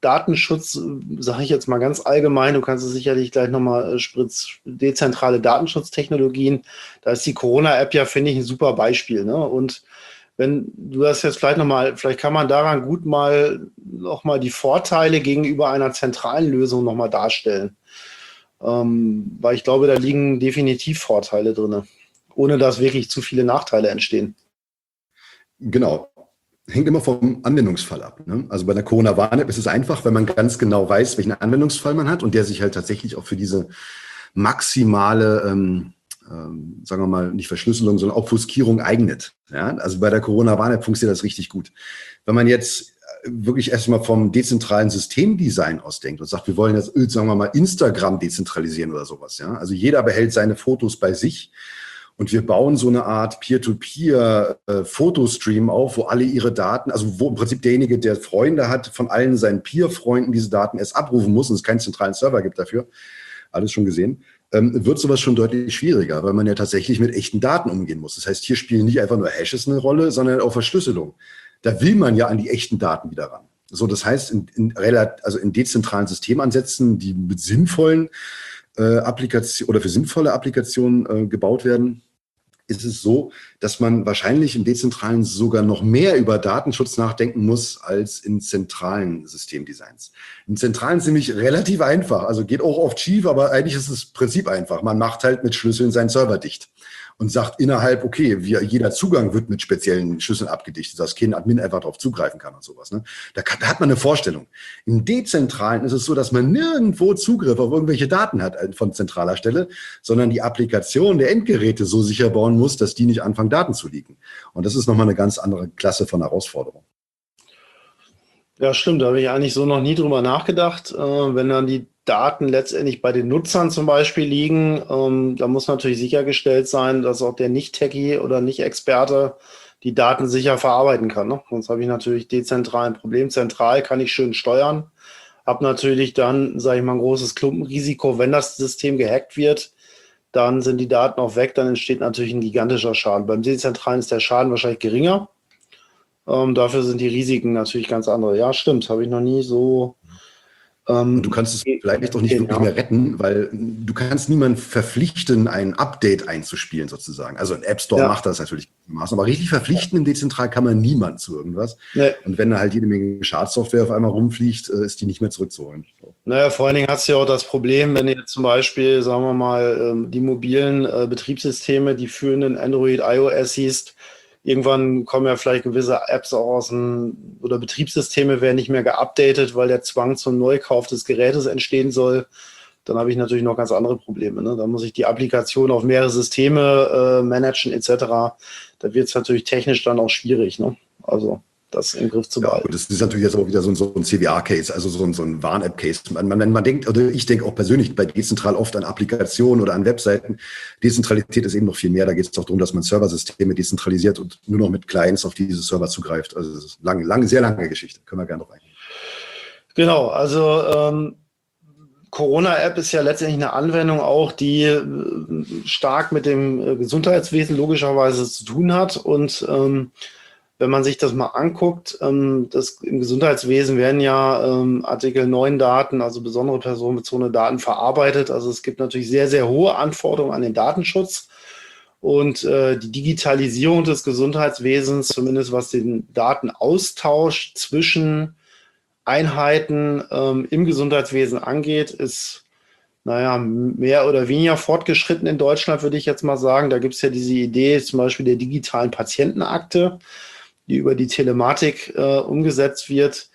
Datenschutz, sage ich jetzt mal ganz allgemein, du kannst es sicherlich gleich nochmal spritz, dezentrale Datenschutztechnologien, da ist die Corona-App ja, finde ich, ein super Beispiel. Ne? Und wenn du das jetzt vielleicht nochmal, vielleicht kann man daran gut mal nochmal die Vorteile gegenüber einer zentralen Lösung nochmal darstellen. Ähm, weil ich glaube, da liegen definitiv Vorteile drin, ohne dass wirklich zu viele Nachteile entstehen. Genau. Hängt immer vom Anwendungsfall ab. Ne? Also bei der Corona-Warn-App ist es einfach, wenn man ganz genau weiß, welchen Anwendungsfall man hat und der sich halt tatsächlich auch für diese maximale, ähm, ähm, sagen wir mal, nicht Verschlüsselung, sondern Obfuskierung eignet. Ja? Also bei der Corona-Warn-App funktioniert das richtig gut. Wenn man jetzt wirklich erstmal vom dezentralen Systemdesign ausdenkt und sagt, wir wollen jetzt, sagen wir mal, Instagram dezentralisieren oder sowas. Ja? Also jeder behält seine Fotos bei sich. Und wir bauen so eine Art Peer-to-Peer-Fotostream auf, wo alle ihre Daten, also wo im Prinzip derjenige, der Freunde hat, von allen seinen Peer-Freunden diese Daten erst abrufen muss und es keinen zentralen Server gibt dafür, alles schon gesehen, ähm, wird sowas schon deutlich schwieriger, weil man ja tatsächlich mit echten Daten umgehen muss. Das heißt, hier spielen nicht einfach nur Hashes eine Rolle, sondern auch Verschlüsselung. Da will man ja an die echten Daten wieder ran. So, das heißt, in, in, also in dezentralen Systemansätzen, die mit sinnvollen äh, Applikationen oder für sinnvolle Applikationen äh, gebaut werden, ist es so, dass man wahrscheinlich im Dezentralen sogar noch mehr über Datenschutz nachdenken muss als in zentralen Systemdesigns. Im Zentralen ist nämlich relativ einfach, also geht auch oft schief, aber eigentlich ist das Prinzip einfach. Man macht halt mit Schlüsseln seinen Server dicht und sagt innerhalb, okay, wir, jeder Zugang wird mit speziellen Schlüsseln abgedichtet, dass kein Admin einfach darauf zugreifen kann und sowas. Ne? Da, kann, da hat man eine Vorstellung. Im Dezentralen ist es so, dass man nirgendwo Zugriff auf irgendwelche Daten hat von zentraler Stelle, sondern die Applikation der Endgeräte so sicher bauen muss, dass die nicht anfangen, Daten zu leaken. Und das ist nochmal eine ganz andere Klasse von Herausforderung. Ja, stimmt, da habe ich eigentlich so noch nie drüber nachgedacht. Äh, wenn dann die Daten letztendlich bei den Nutzern zum Beispiel liegen, ähm, da muss natürlich sichergestellt sein, dass auch der Nicht-Techie oder Nicht-Experte die Daten sicher verarbeiten kann. Ne? Sonst habe ich natürlich dezentral ein Problem. Zentral kann ich schön steuern, habe natürlich dann, sage ich mal, ein großes Klumpenrisiko, wenn das System gehackt wird, dann sind die Daten auch weg, dann entsteht natürlich ein gigantischer Schaden. Beim Dezentralen ist der Schaden wahrscheinlich geringer. Ähm, dafür sind die Risiken natürlich ganz andere. Ja, stimmt, habe ich noch nie so... Und du kannst es vielleicht auch nicht wirklich mehr retten, weil du kannst niemanden verpflichten, ein Update einzuspielen sozusagen. Also ein App Store ja. macht das natürlich, aber richtig verpflichten im Dezentral kann man niemand zu irgendwas. Nee. Und wenn da halt jede Menge Schadsoftware auf einmal rumfliegt, ist die nicht mehr zurückzuholen. Naja, vor allen Dingen hast du ja auch das Problem, wenn ihr zum Beispiel, sagen wir mal, die mobilen Betriebssysteme, die führenden Android, iOS siehst, irgendwann kommen ja vielleicht gewisse Apps auch aus dem, oder Betriebssysteme werden nicht mehr geupdatet, weil der Zwang zum Neukauf des Gerätes entstehen soll. Dann habe ich natürlich noch ganz andere Probleme. Ne? Da muss ich die Applikation auf mehrere Systeme äh, managen et cetera. Da wird es natürlich technisch dann auch schwierig, ne? Also das im Griff zu behalten. Ja, das ist natürlich jetzt auch wieder so ein, so ein C W A-Case, also so ein, so ein Warn-App-Case. Man, man, man denkt, oder ich denke auch persönlich bei dezentral oft an Applikationen oder an Webseiten. Dezentralität ist eben noch viel mehr. Da geht es auch darum, dass man Serversysteme dezentralisiert und nur noch mit Clients auf diese Server zugreift. Also das ist lange, lange, sehr lange Geschichte. Können wir gerne noch eingehen. Genau, also ähm, Corona-App ist ja letztendlich eine Anwendung auch, die äh, stark mit dem äh, Gesundheitswesen logischerweise zu tun hat. Und ähm, wenn man sich das mal anguckt, ähm, das, im Gesundheitswesen werden ja ähm, Artikel neun Daten, also besondere personenbezogene Daten verarbeitet. Also es gibt natürlich sehr, sehr hohe Anforderungen an den Datenschutz. Und äh, die Digitalisierung des Gesundheitswesens, zumindest was den Datenaustausch zwischen Einheiten ähm, im Gesundheitswesen angeht, ist, naja, mehr oder weniger fortgeschritten in Deutschland, würde ich jetzt mal sagen. Da gibt es ja diese Idee zum Beispiel der digitalen Patientenakte, die über die Telematik äh, umgesetzt wird.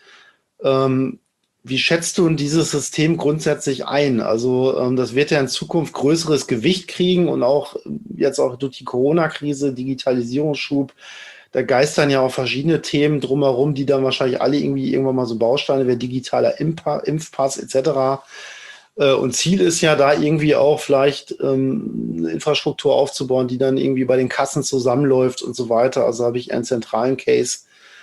Ähm, wie schätzt du dieses System grundsätzlich ein? Also ähm, das wird ja in Zukunft größeres Gewicht kriegen und auch jetzt auch durch die Corona-Krise, Digitalisierungsschub, da geistern ja auch verschiedene Themen drumherum, die dann wahrscheinlich alle irgendwie irgendwann mal so Bausteine, wie digitaler Impf- Impfpass et cetera. Und Ziel ist ja da irgendwie auch vielleicht ähm, eine Infrastruktur aufzubauen, die dann irgendwie bei den Kassen zusammenläuft und so weiter. Also habe ich einen zentralen Case.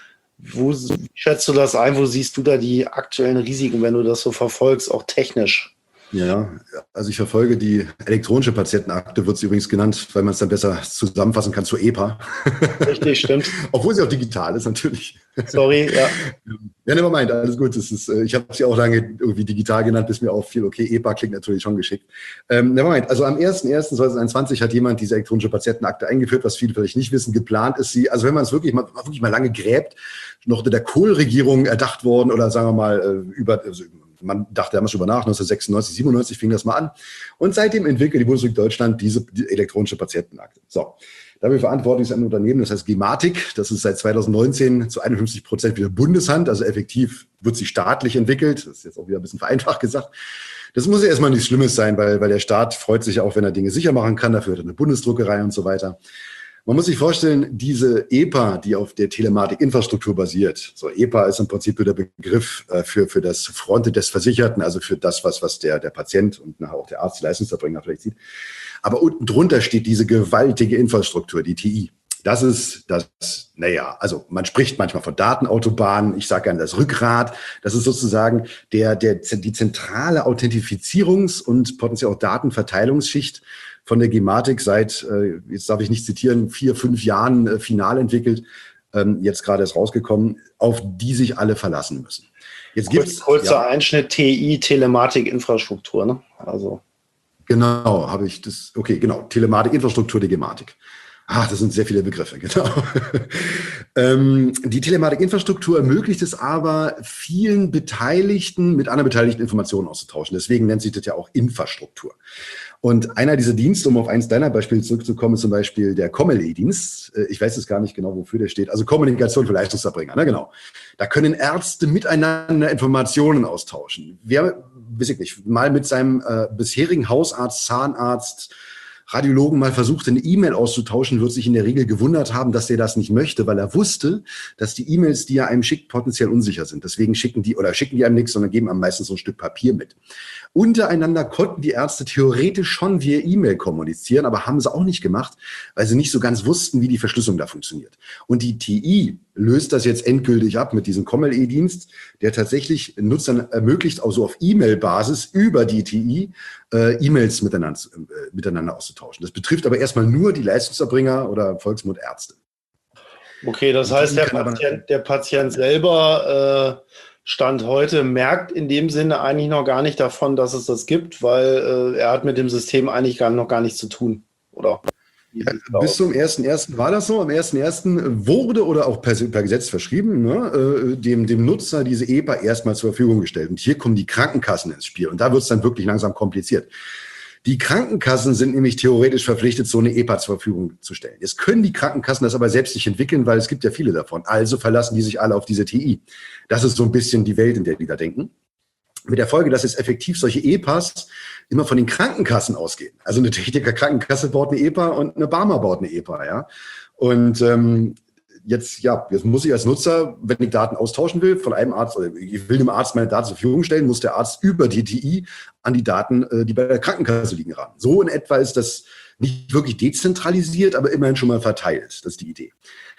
Wo schätzt du das ein? Wo siehst du da die aktuellen Risiken, wenn du das so verfolgst, auch technisch? Ja, also ich verfolge die elektronische Patientenakte, wird sie übrigens genannt, weil man es dann besser zusammenfassen kann zur E P A. Richtig, stimmt. Obwohl sie auch digital ist, natürlich. Sorry, ja. Ja, never mind, alles gut. Das ist, ich habe sie auch lange irgendwie digital genannt, bis mir auffiel, okay, E P A klingt natürlich schon geschickt. Ähm, never mind, also am ersten ersten zweitausendeinundzwanzig hat jemand diese elektronische Patientenakte eingeführt, was viele vielleicht nicht wissen. Geplant ist sie, also wenn man es wirklich mal, wirklich mal lange gräbt, noch unter der Kohl-Regierung erdacht worden oder sagen wir mal über, also man dachte damals drüber nach, neunzehnhundertsechsundneunzig, siebenundneunzig fing das mal an. Und seitdem entwickelt die Bundesrepublik Deutschland diese die elektronische Patientenakte. So, dafür verantwortlich ist ein Unternehmen, das heißt Gematik. Das ist seit zweitausendneunzehn zu einundfünfzig Prozent wieder Bundeshand. Also effektiv wird sie staatlich entwickelt. Das ist jetzt auch wieder ein bisschen vereinfacht gesagt. Das muss ja erstmal nichts Schlimmes sein, weil, weil der Staat freut sich ja auch, wenn er Dinge sicher machen kann. Dafür hat er eine Bundesdruckerei und so weiter. Man muss sich vorstellen, diese E P A, die auf der Telematikinfrastruktur basiert, so E P A ist im Prinzip der Begriff äh, für, für das Fronte des Versicherten, also für das, was, was der, der Patient und nachher auch der Arzt, die Leistungserbringer vielleicht sieht. Aber unten drunter steht diese gewaltige Infrastruktur, die T I. Das ist das, naja, also man spricht manchmal von Datenautobahnen, ich sage gerne das Rückgrat. Das ist sozusagen der, der, die zentrale Authentifizierungs- und potenziell auch Datenverteilungsschicht von der Gematik seit, jetzt darf ich nicht zitieren, vier, fünf Jahren final entwickelt, jetzt gerade ist rausgekommen, auf die sich alle verlassen müssen. Jetzt gibt's kurzer ja, Einschnitt, T I, Telematikinfrastruktur, ne? Also. Genau, habe ich das, okay, genau, Telematikinfrastruktur, die Gematik. Ah, das sind sehr viele Begriffe, genau. ähm, die Telematikinfrastruktur ermöglicht es aber, vielen Beteiligten mit anderen Beteiligten Informationen auszutauschen. Deswegen nennt sich das ja auch Infrastruktur. Und einer dieser Dienste, um auf eins deiner Beispiele zurückzukommen, ist zum Beispiel der C O M L E-Dienst. Ich weiß jetzt gar nicht genau, wofür der steht. Also Kommunikation für Leistungserbringer, ne, genau. Da können Ärzte miteinander Informationen austauschen. Wer, weiß ich nicht, mal mit seinem äh, bisherigen Hausarzt, Zahnarzt, Radiologen mal versucht, eine E-Mail auszutauschen, wird sich in der Regel gewundert haben, dass er das nicht möchte, weil er wusste, dass die E-Mails, die er einem schickt, potenziell unsicher sind. Deswegen schicken die oder schicken die einem nichts, sondern geben einem meistens so ein Stück Papier mit. Untereinander konnten die Ärzte theoretisch schon via E-Mail kommunizieren, aber haben sie auch nicht gemacht, weil sie nicht so ganz wussten, wie die Verschlüsselung da funktioniert. Und die T I löst das jetzt endgültig ab mit diesem C O M L E-Dienst, der tatsächlich Nutzern ermöglicht, auch so auf E-Mail-Basis über die T I äh, E-Mails miteinander, äh, miteinander auszutauschen. Das betrifft aber erstmal nur die Leistungserbringer oder Volksmund Ärzte. Okay, das heißt, der Patient, der Patient selber äh, Stand heute merkt in dem Sinne eigentlich noch gar nicht davon, dass es das gibt, weil äh, er hat mit dem System eigentlich gar, noch gar nichts zu tun, oder? Ja, bis zum ersten ersten war das so. Am ersten ersten wurde oder auch per, per Gesetz verschrieben, ne, äh, dem, dem Nutzer diese E P A erstmal zur Verfügung gestellt. Und hier kommen die Krankenkassen ins Spiel. Und da wird es dann wirklich langsam kompliziert. Die Krankenkassen sind nämlich theoretisch verpflichtet, so eine E P A zur Verfügung zu stellen. Jetzt können die Krankenkassen das aber selbst nicht entwickeln, weil es gibt ja viele davon. Also verlassen die sich alle auf diese T I. Das ist so ein bisschen die Welt, in der die da denken. Mit der Folge, dass jetzt effektiv solche E P As immer von den Krankenkassen ausgehen. Also eine Techniker Krankenkasse baut eine E P A und eine Barmer baut eine E P A, ja. Und ähm, jetzt, ja, jetzt muss ich als Nutzer, wenn ich Daten austauschen will, von einem Arzt, oder ich will dem Arzt meine Daten zur Verfügung stellen, muss der Arzt über die T I an die Daten, äh, die bei der Krankenkasse liegen, ran. So in etwa ist das nicht wirklich dezentralisiert, aber immerhin schon mal verteilt. Das ist die Idee.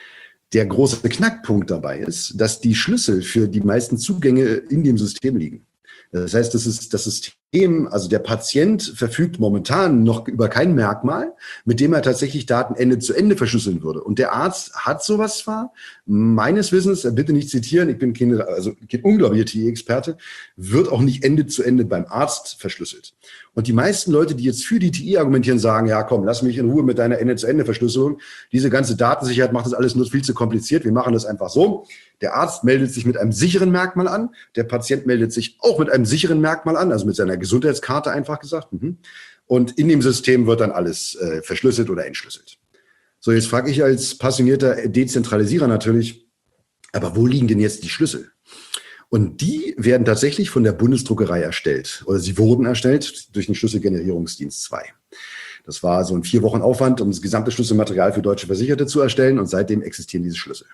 Der große Knackpunkt dabei ist, dass die Schlüssel für die meisten Zugänge in dem System liegen. Das heißt, das ist das System, also der Patient verfügt momentan noch über kein Merkmal, mit dem er tatsächlich Daten Ende zu Ende verschlüsseln würde. Und der Arzt hat sowas zwar, meines Wissens, bitte nicht zitieren, ich bin kein, also kein unglaublicher T I-Experte, wird auch nicht Ende zu Ende beim Arzt verschlüsselt. Und die meisten Leute, die jetzt für die T I argumentieren, sagen, ja komm, lass mich in Ruhe mit deiner Ende-zu-Ende-Verschlüsselung. Diese ganze Datensicherheit macht das alles nur viel zu kompliziert. Wir machen das einfach so. Der Arzt meldet sich mit einem sicheren Merkmal an. Der Patient meldet sich auch mit einem sicheren Merkmal an, also mit seiner Gesundheitskarte einfach gesagt. Und in dem System wird dann alles äh, verschlüsselt oder entschlüsselt. So, jetzt frage ich als passionierter Dezentralisierer natürlich, aber wo liegen denn jetzt die Schlüssel? Und die werden tatsächlich von der Bundesdruckerei erstellt. Oder sie wurden erstellt durch den Schlüsselgenerierungsdienst zwei. Das war so ein vier Wochen Aufwand, um das gesamte Schlüsselmaterial für deutsche Versicherte zu erstellen. Und seitdem existieren diese Schlüssel.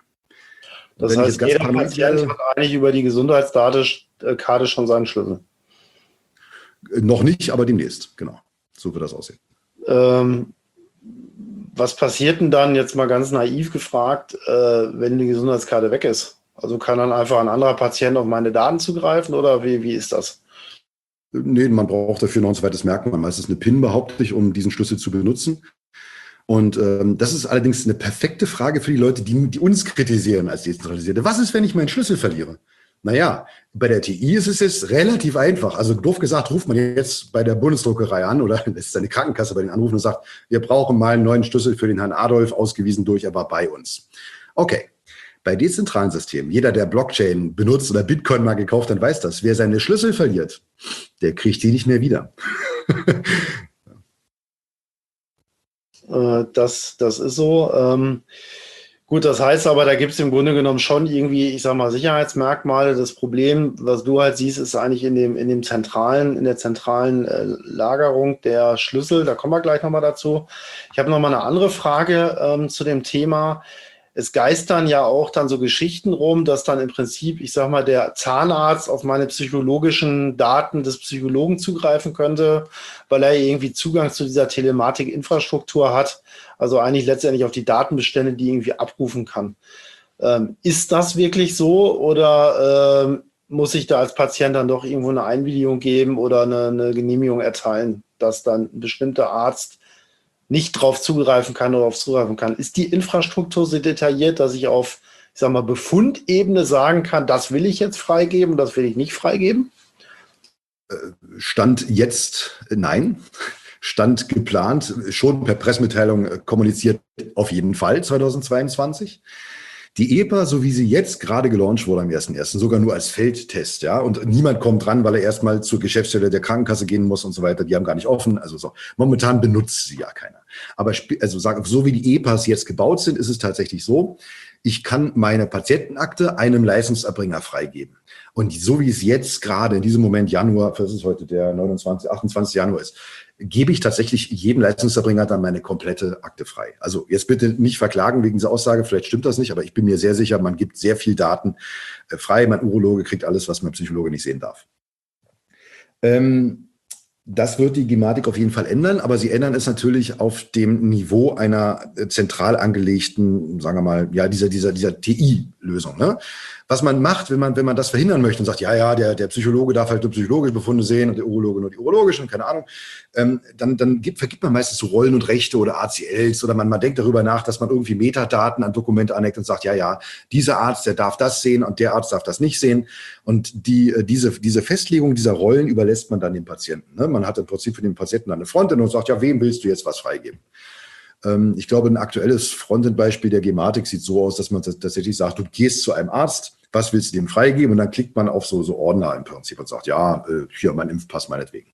Das heißt, jeder Patient hat eigentlich über die Gesundheitskarte schon seinen Schlüssel. Noch nicht, aber demnächst, genau. So wird das aussehen. Ähm, was passiert denn dann, jetzt mal ganz naiv gefragt, äh, wenn die Gesundheitskarte weg ist? Also kann dann einfach ein anderer Patient auf meine Daten zugreifen oder wie, wie ist das? Nee, man braucht dafür noch ein zweites Merkmal. Meistens eine PIN, behaupte ich, um diesen Schlüssel zu benutzen. Und ähm, das ist allerdings eine perfekte Frage für die Leute, die, die uns kritisieren als Dezentralisierte. Was ist, wenn ich meinen Schlüssel verliere? Naja, bei der T I ist es jetzt relativ einfach. Also doof gesagt, ruft man jetzt bei der Bundesdruckerei an oder lässt seine Krankenkasse bei den anrufen und sagt, wir brauchen mal einen neuen Schlüssel für den Herrn Adolf, ausgewiesen durch, er war bei uns. Okay, bei dezentralen Systemen, jeder, der Blockchain benutzt oder Bitcoin mal gekauft hat, weiß das. Wer seine Schlüssel verliert, der kriegt die nicht mehr wieder. Das, das ist so. Ähm, gut, das heißt aber, da gibt es im Grunde genommen schon irgendwie, ich sag mal, Sicherheitsmerkmale. Das Problem, was du halt siehst, ist eigentlich in dem, in dem zentralen, in der zentralen äh, Lagerung der Schlüssel. Da kommen wir gleich nochmal dazu. Ich habe nochmal eine andere Frage ähm, zu dem Thema. Es geistern ja auch dann so Geschichten rum, dass dann im Prinzip, ich sag mal, der Zahnarzt auf meine psychologischen Daten des Psychologen zugreifen könnte, weil er irgendwie Zugang zu dieser Telematik-Infrastruktur hat. Also eigentlich letztendlich auf die Datenbestände, die irgendwie abrufen kann. Ähm, ist das wirklich so oder ähm, muss ich da als Patient dann doch irgendwo eine Einwilligung geben oder eine, eine Genehmigung erteilen, dass dann ein bestimmter Arzt nicht drauf zugreifen kann oder auf zugreifen kann? Ist die Infrastruktur so detailliert, dass ich auf, ich sag mal, Befundebene sagen kann, das will ich jetzt freigeben und das will ich nicht freigeben? Stand jetzt nein. Stand geplant, schon per Pressemitteilung kommuniziert, auf jeden Fall zweitausendzweiundzwanzig. Die E P A, so wie sie jetzt gerade gelauncht wurde am ersten ersten, sogar nur als Feldtest, ja, und niemand kommt dran, weil er erstmal zur Geschäftsstelle der Krankenkasse gehen muss und so weiter, die haben gar nicht offen, also so. Momentan benutzt sie ja keiner. Aber also so wie die E P As jetzt gebaut sind, ist es tatsächlich so, ich kann meine Patientenakte einem Leistungserbringer freigeben. Und so wie es jetzt gerade in diesem Moment Januar, das ist heute der neunundzwanzigste, achtundzwanzigste Januar ist, gebe ich tatsächlich jedem Leistungserbringer dann meine komplette Akte frei. Also jetzt bitte nicht verklagen wegen dieser Aussage, vielleicht stimmt das nicht, aber ich bin mir sehr sicher, man gibt sehr viel Daten äh, frei. Mein Urologe kriegt alles, was mein Psychologe nicht sehen darf. Ähm, Das wird die Gematik auf jeden Fall ändern, aber sie ändern es natürlich auf dem Niveau einer zentral angelegten, sagen wir mal, ja, dieser, dieser, dieser T I-Lösung, ne? Was man macht, wenn man, wenn man das verhindern möchte und sagt, ja, ja, der, der Psychologe darf halt nur psychologische Befunde sehen und der Urologe nur die urologischen, keine Ahnung, ähm, dann, dann gibt, vergibt man meistens so Rollen und Rechte oder A C Ls oder man, man denkt darüber nach, dass man irgendwie Metadaten an Dokumente anlegt und sagt, ja, ja, dieser Arzt, der darf das sehen und der Arzt darf das nicht sehen. Und die, diese, diese Festlegung dieser Rollen überlässt man dann dem Patienten, ne? Man hat im Prinzip für den Patienten dann eine Frontend und sagt, ja, wem willst du jetzt was freigeben? Ähm, ich glaube, ein aktuelles Frontend-Beispiel der Gematik sieht so aus, dass man tatsächlich sagt, du gehst zu einem Arzt, was willst du dem freigeben? Und dann klickt man auf so, so Ordner im Prinzip und sagt, ja, hier mein Impfpass meinetwegen.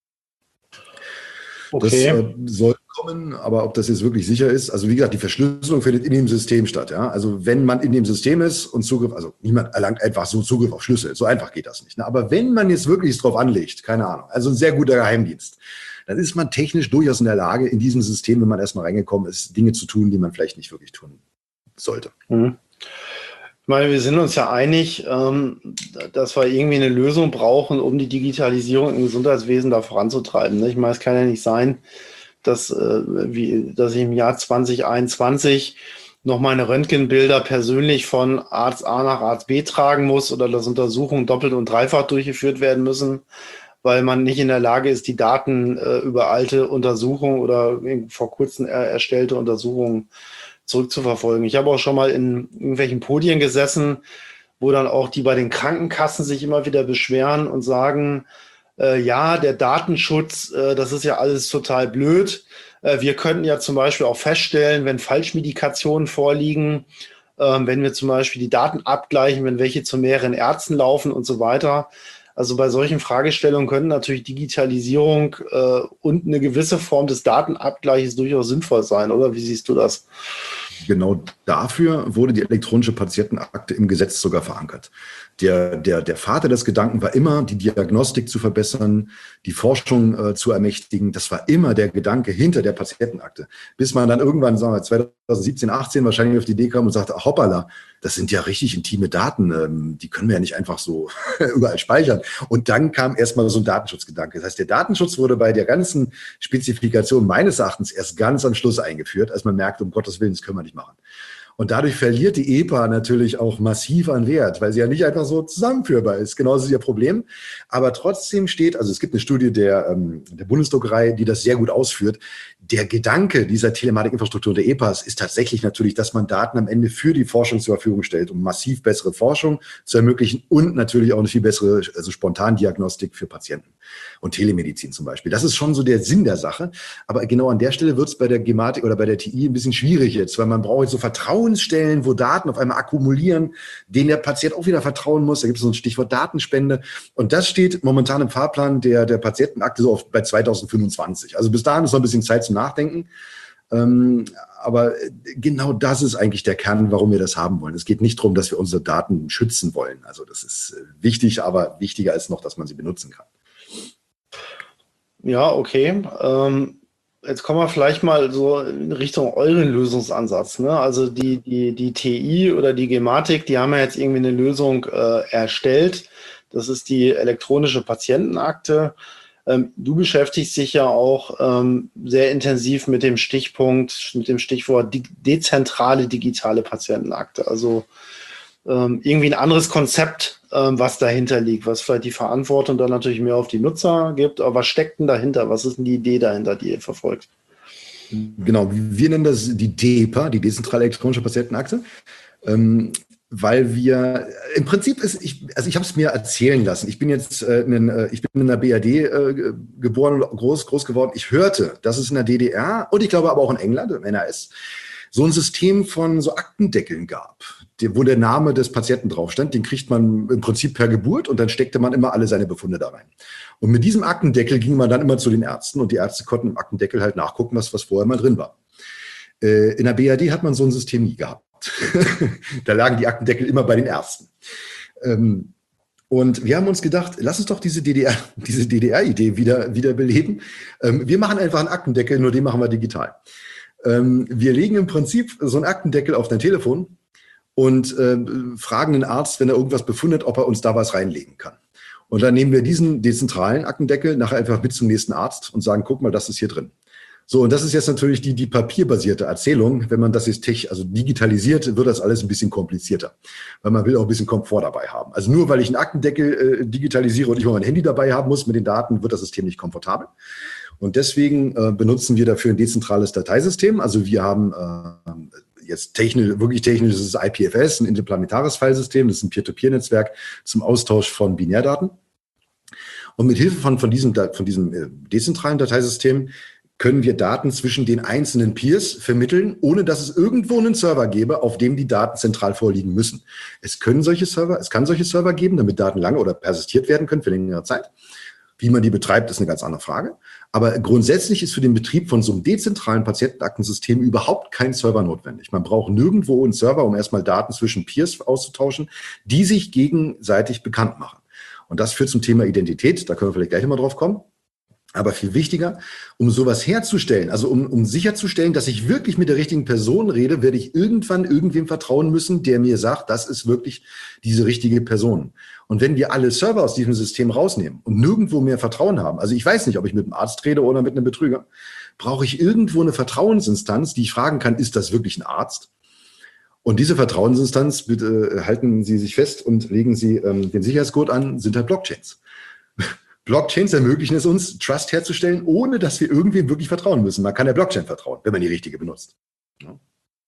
Okay. Das äh, soll kommen, aber ob das jetzt wirklich sicher ist, also wie gesagt, die Verschlüsselung findet in dem System statt. Ja? Also wenn man in dem System ist und Zugriff, also niemand erlangt einfach so Zugriff auf Schlüssel, so einfach geht das nicht. Ne? Aber wenn man jetzt wirklich drauf anlegt, keine Ahnung, also ein sehr guter Geheimdienst, dann ist man technisch durchaus in der Lage, in diesem System, wenn man erstmal reingekommen ist, Dinge zu tun, die man vielleicht nicht wirklich tun sollte. Mhm. Ich meine, wir sind uns ja einig, ähm, dass wir irgendwie eine Lösung brauchen, um die Digitalisierung im Gesundheitswesen da voranzutreiben. Ne? Ich meine, es kann ja nicht sein, dass, äh, wie, dass ich im Jahr zwanzig einundzwanzig noch meine Röntgenbilder persönlich von Arzt A nach Arzt B tragen muss oder dass Untersuchungen doppelt und dreifach durchgeführt werden müssen, weil man nicht in der Lage ist, die Daten äh, über alte Untersuchungen oder vor kurzem er erstellte Untersuchungen zurückzuverfolgen. Ich habe auch schon mal in irgendwelchen Podien gesessen, wo dann auch die bei den Krankenkassen sich immer wieder beschweren und sagen, äh, ja, der Datenschutz, äh, das ist ja alles total blöd. Äh, wir könnten ja zum Beispiel auch feststellen, wenn Falschmedikationen vorliegen, äh, wenn wir zum Beispiel die Daten abgleichen, wenn welche zu mehreren Ärzten laufen und so weiter. Also bei solchen Fragestellungen können natürlich Digitalisierung äh, und eine gewisse Form des Datenabgleiches durchaus sinnvoll sein, oder? Wie siehst du das? Genau dafür wurde die elektronische Patientenakte im Gesetz sogar verankert. Der, der, der Vater des Gedanken war immer, die Diagnostik zu verbessern, die Forschung äh, zu ermächtigen. Das war immer der Gedanke hinter der Patientenakte. Bis man dann irgendwann, sagen wir zweitausendsiebzehn, achtzehn wahrscheinlich auf die Idee kam und sagte, hoppala, das sind ja richtig intime Daten, ähm, die können wir ja nicht einfach so überall speichern. Und dann kam erstmal so ein Datenschutzgedanke. Das heißt, der Datenschutz wurde bei der ganzen Spezifikation meines Erachtens erst ganz am Schluss eingeführt, als man merkte, um Gottes Willen, das können wir nicht machen. Und dadurch verliert die E P A natürlich auch massiv an Wert, weil sie ja nicht einfach so zusammenführbar ist. Genauso ist ihr Problem. Aber trotzdem steht, also es gibt eine Studie der, ähm, der Bundesdruckerei, die das sehr gut ausführt. Der Gedanke dieser Telematikinfrastruktur der E P As ist tatsächlich natürlich, dass man Daten am Ende für die Forschung zur Verfügung stellt, um massiv bessere Forschung zu ermöglichen und natürlich auch eine viel bessere, also Spontandiagnostik für Patienten und Telemedizin zum Beispiel. Das ist schon so der Sinn der Sache. Aber genau an der Stelle wird es bei der Gematik oder bei der T I ein bisschen schwierig jetzt, weil man braucht jetzt so Vertrauensstellen, wo Daten auf einmal akkumulieren, denen der Patient auch wieder vertrauen muss. Da gibt es so ein Stichwort Datenspende. Und das steht momentan im Fahrplan der, der Patientenakte so auf, bei zweitausendfünfundzwanzig. Also bis dahin ist noch ein bisschen Zeit zum Nachdenken. Ähm, aber genau das ist eigentlich der Kern, warum wir das haben wollen. Es geht nicht darum, dass wir unsere Daten schützen wollen. Also das ist wichtig, aber wichtiger ist noch, dass man sie benutzen kann. Ja, okay. Ähm, jetzt kommen wir vielleicht mal so in Richtung euren Lösungsansatz. Ne? Also die, die, die T I oder die Gematik, die haben ja jetzt irgendwie eine Lösung äh, erstellt. Das ist die elektronische Patientenakte. Ähm, du beschäftigst dich ja auch ähm, sehr intensiv mit dem Stichpunkt, mit dem Stichwort de dezentrale digitale Patientenakte. Also ähm, irgendwie ein anderes Konzept, ähm, was dahinter liegt, was vielleicht die Verantwortung dann natürlich mehr auf die Nutzer gibt. Aber was steckt denn dahinter? Was ist denn die Idee dahinter, die ihr verfolgt? Genau, wir nennen das die D E P A, die dezentrale elektronische Patientenakte. Ähm, Weil wir, im Prinzip ist, ich, also ich habe es mir erzählen lassen. Ich bin jetzt, äh, in, äh, ich bin in der B R D äh, geboren und groß, groß geworden. Ich hörte, dass es in der D D R und ich glaube aber auch in England, im N A S, so ein System von so Aktendeckeln gab, die, wo der Name des Patienten drauf stand. Den kriegt man im Prinzip per Geburt und dann steckte man immer alle seine Befunde da rein. Und mit diesem Aktendeckel ging man dann immer zu den Ärzten und die Ärzte konnten im Aktendeckel halt nachgucken, was, was vorher mal drin war. Äh, in der B R D hat man so ein System nie gehabt. Da lagen die Aktendeckel immer bei den Ärzten. Ähm, und wir haben uns gedacht, lass uns doch diese D D R, diese D D R-Idee wieder, wieder beleben. Ähm, wir machen einfach einen Aktendeckel, nur den machen wir digital. Ähm, wir legen im Prinzip so einen Aktendeckel auf dein Telefon und äh, fragen den Arzt, wenn er irgendwas befindet, ob er uns da was reinlegen kann. Und dann nehmen wir diesen dezentralen Aktendeckel nachher einfach mit zum nächsten Arzt und sagen, guck mal, das ist hier drin. So, und das ist jetzt natürlich die, die papierbasierte Erzählung. Wenn man das jetzt tech, also digitalisiert, wird das alles ein bisschen komplizierter, weil man will auch ein bisschen Komfort dabei haben. Also nur weil ich einen Aktendeckel äh, digitalisiere und ich mal mein Handy dabei haben muss mit den Daten, wird das System nicht komfortabel. Und deswegen äh, benutzen wir dafür ein dezentrales Dateisystem. Also wir haben äh, jetzt technisch, wirklich technisches I P F S, ein interplanetares Filesystem, das ist ein Peer-to-Peer-Netzwerk zum Austausch von Binärdaten. Und mit Hilfe von, von diesem, von diesem äh, dezentralen Dateisystem können wir Daten zwischen den einzelnen Peers vermitteln, ohne dass es irgendwo einen Server gäbe, auf dem die Daten zentral vorliegen müssen. Es können solche Server, es kann solche Server geben, damit Daten lange oder persistiert werden können für längere Zeit. Wie man die betreibt, ist eine ganz andere Frage. Aber grundsätzlich ist für den Betrieb von so einem dezentralen Patientenaktensystem überhaupt kein Server notwendig. Man braucht nirgendwo einen Server, um erstmal Daten zwischen Peers auszutauschen, die sich gegenseitig bekannt machen. Und das führt zum Thema Identität, da können wir vielleicht gleich nochmal drauf kommen. Aber viel wichtiger, um sowas herzustellen, also um, um sicherzustellen, dass ich wirklich mit der richtigen Person rede, werde ich irgendwann irgendwem vertrauen müssen, der mir sagt, das ist wirklich diese richtige Person. Und wenn wir alle Server aus diesem System rausnehmen und nirgendwo mehr Vertrauen haben, also ich weiß nicht, ob ich mit einem Arzt rede oder mit einem Betrüger, brauche ich irgendwo eine Vertrauensinstanz, die ich fragen kann, ist das wirklich ein Arzt? Und diese Vertrauensinstanz, bitte halten Sie sich fest und legen Sie ähm, den Sicherheitscode an, sind halt Blockchains. Blockchains ermöglichen es uns, Trust herzustellen, ohne dass wir irgendwem wirklich vertrauen müssen. Man kann der Blockchain vertrauen, wenn man die richtige benutzt. Ja.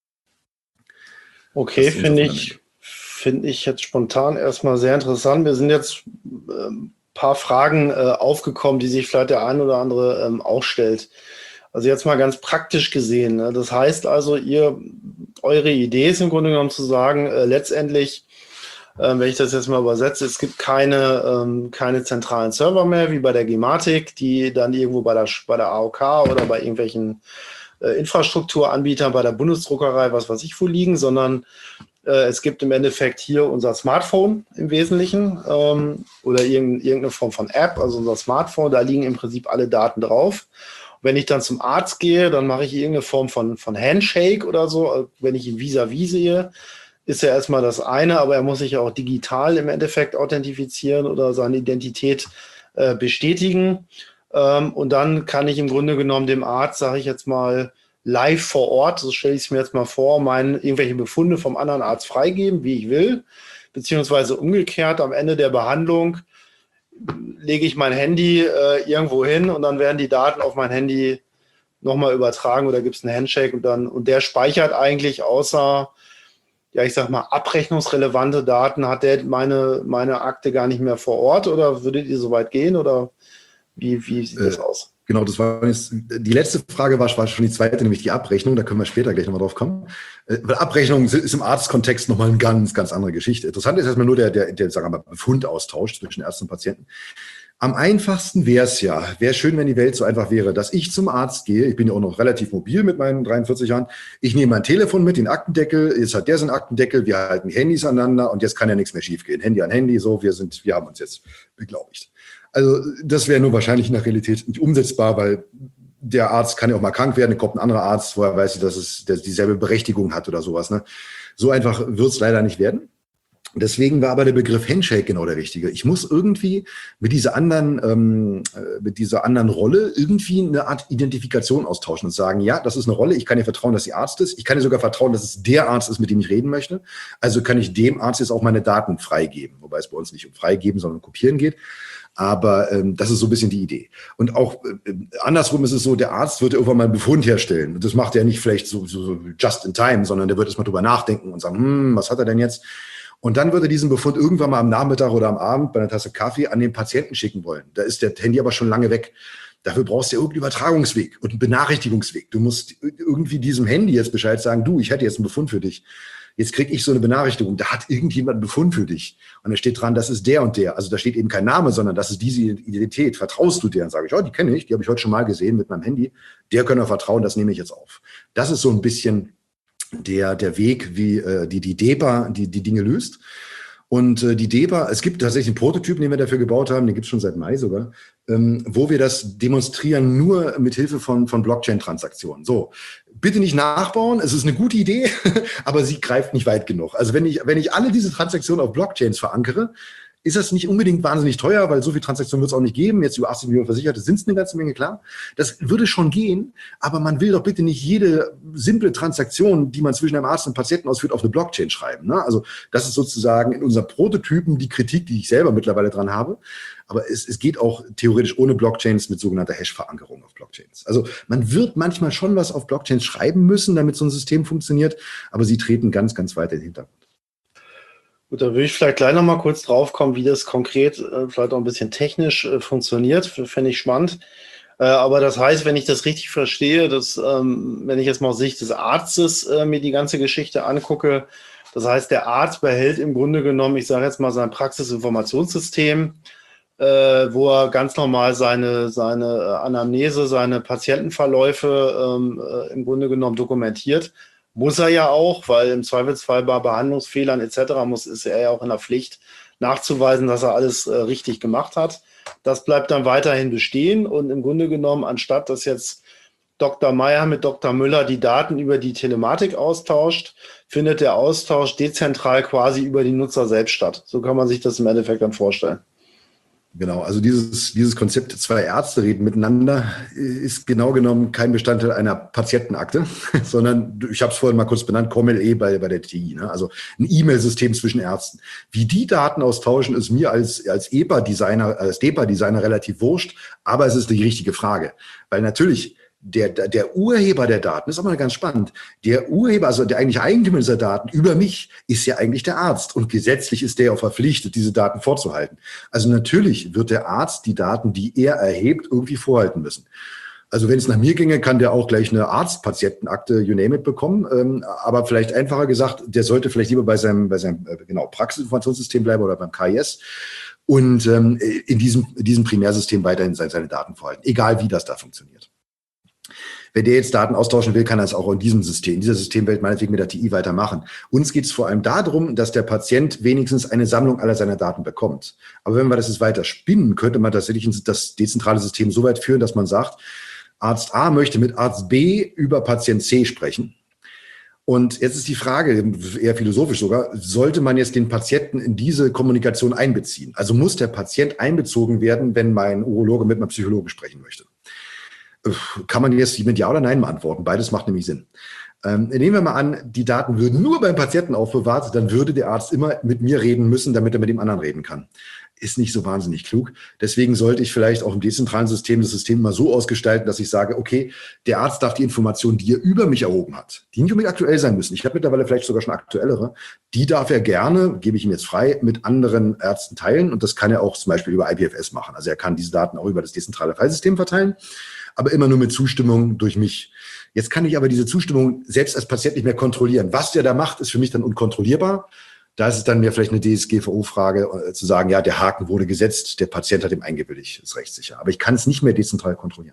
Okay, finde ich, finde ich jetzt spontan erstmal sehr interessant. Wir sind jetzt ein ähm, paar Fragen äh, aufgekommen, die sich vielleicht der ein oder andere ähm, auch stellt. Also jetzt mal ganz praktisch gesehen. Ne? Das heißt also, ihr, eure Idee ist im Grunde genommen zu sagen, äh, letztendlich, wenn ich das jetzt mal übersetze, es gibt keine, ähm, keine zentralen Server mehr, wie bei der Gematik, die dann irgendwo bei der, bei der A O K oder bei irgendwelchen äh, Infrastrukturanbietern, bei der Bundesdruckerei, was weiß ich wo liegen, sondern äh, es gibt im Endeffekt hier unser Smartphone im Wesentlichen ähm, oder irgendeine, irgendeine Form von App, also unser Smartphone, da liegen im Prinzip alle Daten drauf. Und wenn ich dann zum Arzt gehe, dann mache ich irgendeine Form von, von Handshake oder so, wenn ich ihn vis-à-vis sehe, ist ja erstmal das eine, aber er muss sich ja auch digital im Endeffekt authentifizieren oder seine Identität äh, bestätigen. Ähm, und dann kann ich im Grunde genommen dem Arzt, sage ich jetzt mal, live vor Ort, so stelle ich es mir jetzt mal vor, meine irgendwelche Befunde vom anderen Arzt freigeben, wie ich will, beziehungsweise umgekehrt am Ende der Behandlung lege ich mein Handy äh, irgendwo hin und dann werden die Daten auf mein Handy nochmal übertragen oder gibt es einen Handshake und dann, und der speichert eigentlich außer, ja, ich sag mal, abrechnungsrelevante Daten, hat der meine, meine Akte gar nicht mehr vor Ort oder würdet ihr so weit gehen oder wie, wie sieht das äh, aus? Genau, das war jetzt, die letzte Frage war, war schon die zweite, nämlich die Abrechnung, da können wir später gleich nochmal drauf kommen. Äh, weil Abrechnung ist im Arztkontext nochmal eine ganz, ganz andere Geschichte. Interessant ist erstmal nur der, der, der sagen wir mal, Befundaustausch zwischen Ärzten und Patienten. Am einfachsten wäre es ja, wäre schön, wenn die Welt so einfach wäre, dass ich zum Arzt gehe, ich bin ja auch noch relativ mobil mit meinen dreiundvierzig Jahren, ich nehme mein Telefon mit, den Aktendeckel, jetzt hat der seinen Aktendeckel, wir halten die Handys aneinander und jetzt kann ja nichts mehr schiefgehen. Handy an Handy, so, wir sind, wir haben uns jetzt beglaubigt. Also das wäre nur wahrscheinlich in der Realität nicht umsetzbar, weil der Arzt kann ja auch mal krank werden, dann kommt ein anderer Arzt, woher weiß ich, dass es dass dieselbe Berechtigung hat oder sowas. Ne? So einfach wird es leider nicht werden. Deswegen war aber der Begriff Handshake genau der richtige. Ich muss irgendwie mit dieser anderen, ähm, mit dieser anderen Rolle irgendwie eine Art Identifikation austauschen und sagen, ja, das ist eine Rolle, ich kann ihr vertrauen, dass sie Arzt ist. Ich kann ihr sogar vertrauen, dass es der Arzt ist, mit dem ich reden möchte. Also kann ich dem Arzt jetzt auch meine Daten freigeben, wobei es bei uns nicht um freigeben, sondern um kopieren geht. Aber ähm, das ist so ein bisschen die Idee. Und auch äh, andersrum ist es so, der Arzt wird irgendwann mal einen Befund herstellen. Und das macht er nicht vielleicht so, so, so just in time, sondern der wird erst mal drüber nachdenken und sagen, hm, was hat er denn jetzt? Und dann würde er diesen Befund irgendwann mal am Nachmittag oder am Abend bei einer Tasse Kaffee an den Patienten schicken wollen. Da ist der Handy aber schon lange weg. Dafür brauchst du ja irgendeinen Übertragungsweg und einen Benachrichtigungsweg. Du musst irgendwie diesem Handy jetzt Bescheid sagen, du, ich hätte jetzt einen Befund für dich. Jetzt kriege ich so eine Benachrichtigung, da hat irgendjemand einen Befund für dich. Und da steht dran, das ist der und der. Also da steht eben kein Name, sondern das ist diese Identität. Vertraust du der? Und sage ich, oh, die kenne ich, die habe ich heute schon mal gesehen mit meinem Handy. Der können wir vertrauen, das nehme ich jetzt auf. Das ist so ein bisschen der, der Weg, wie äh, die, die D E P A die, die Dinge löst. Und äh, die D E P A, es gibt tatsächlich einen Prototyp, den wir dafür gebaut haben, den gibt es schon seit Mai sogar, ähm, wo wir das demonstrieren nur mit Hilfe von, von Blockchain-Transaktionen. So, bitte nicht nachbauen, es ist eine gute Idee, aber sie greift nicht weit genug. Also wenn ich, wenn ich alle diese Transaktionen auf Blockchains verankere, ist das nicht unbedingt wahnsinnig teuer, weil so viel Transaktionen wird es auch nicht geben. Jetzt über achtzig Millionen Versicherte sind es eine ganze Menge, klar. Das würde schon gehen, aber man will doch bitte nicht jede simple Transaktion, die man zwischen einem Arzt und Patienten ausführt, auf eine Blockchain schreiben. Ne? Also das ist sozusagen in unseren Prototypen die Kritik, die ich selber mittlerweile dran habe. Aber es, es geht auch theoretisch ohne Blockchains mit sogenannter Hash-Verankerung auf Blockchains. Also man wird manchmal schon was auf Blockchains schreiben müssen, damit so ein System funktioniert, aber sie treten ganz, ganz weit in den Hintergrund. Gut, da würde ich vielleicht gleich noch mal kurz drauf kommen, wie das konkret, äh, vielleicht auch ein bisschen technisch äh, funktioniert. Fände ich spannend. Äh, aber das heißt, wenn ich das richtig verstehe, dass, ähm, wenn ich jetzt mal aus Sicht des Arztes äh, mir die ganze Geschichte angucke, das heißt, der Arzt behält im Grunde genommen, ich sage jetzt mal, sein Praxisinformationssystem, äh, wo er ganz normal seine, seine äh, Anamnese, seine Patientenverläufe ähm, äh, im Grunde genommen dokumentiert. Muss er ja auch, weil im Zweifelsfall bei Behandlungsfehlern et cetera muss, ist er ja auch in der Pflicht nachzuweisen, dass er alles äh, richtig gemacht hat. Das bleibt dann weiterhin bestehen und im Grunde genommen, anstatt dass jetzt Doktor Meier mit Doktor Müller die Daten über die Telematik austauscht, findet der Austausch dezentral quasi über die Nutzer selbst statt. So kann man sich das im Endeffekt dann vorstellen. Genau, also dieses, dieses Konzept, zwei Ärzte reden miteinander, ist genau genommen kein Bestandteil einer Patientenakte, sondern, ich habe es vorhin mal kurz benannt, C O M L E bei, bei der T I, ne? Also ein E-Mail-System zwischen Ärzten. Wie die Daten austauschen, ist mir als, als E P A-Designer, als D E P A-Designer relativ wurscht, aber es ist die richtige Frage. Weil natürlich, Der, der Urheber der Daten, ist aber ganz spannend, der Urheber, also der eigentliche Eigentümer dieser Daten über mich, ist ja eigentlich der Arzt und gesetzlich ist der ja verpflichtet, diese Daten vorzuhalten. Also natürlich wird der Arzt die Daten, die er erhebt, irgendwie vorhalten müssen. Also wenn es nach mir ginge, kann der auch gleich eine Arzt-Patientenakte, you name it, bekommen. Ähm, aber vielleicht einfacher gesagt, der sollte vielleicht lieber bei seinem, bei seinem äh, genau, Praxisinformationssystem bleiben oder beim K I S und ähm, in diesem, in diesem Primärsystem weiterhin seine, seine Daten vorhalten, egal wie das da funktioniert. Wenn der jetzt Daten austauschen will, kann er es auch in diesem System, in dieser Systemwelt meinetwegen mit der T I weitermachen. Uns geht es vor allem darum, dass der Patient wenigstens eine Sammlung aller seiner Daten bekommt. Aber wenn wir das jetzt weiter spinnen, könnte man tatsächlich das dezentrale System so weit führen, dass man sagt, Arzt A möchte mit Arzt B über Patient C sprechen. Und jetzt ist die Frage, eher philosophisch sogar, sollte man jetzt den Patienten in diese Kommunikation einbeziehen? Also muss der Patient einbezogen werden, wenn mein Urologe mit meinem Psychologen sprechen möchte? Kann man jetzt mit Ja oder Nein beantworten. Beides macht nämlich Sinn. Ähm, nehmen wir mal an, die Daten würden nur beim Patienten aufbewahrt, dann würde der Arzt immer mit mir reden müssen, damit er mit dem anderen reden kann. Ist nicht so wahnsinnig klug. Deswegen sollte ich vielleicht auch im dezentralen System das System mal so ausgestalten, dass ich sage, okay, der Arzt darf die Informationen, die er über mich erhoben hat, die nicht unbedingt aktuell sein müssen, ich habe mittlerweile vielleicht sogar schon aktuellere, die darf er gerne, gebe ich ihm jetzt frei, mit anderen Ärzten teilen. Und das kann er auch zum Beispiel über I P F S machen. Also er kann diese Daten auch über das dezentrale Filesystem verteilen, aber immer nur mit Zustimmung durch mich. Jetzt kann ich aber diese Zustimmung selbst als Patient nicht mehr kontrollieren. Was der da macht, ist für mich dann unkontrollierbar. Da ist es dann mehr vielleicht eine D S G V O-Frage, äh, zu sagen, ja, der Haken wurde gesetzt, der Patient hat ihm eingewilligt, ist rechtssicher. Aber ich kann es nicht mehr dezentral kontrollieren.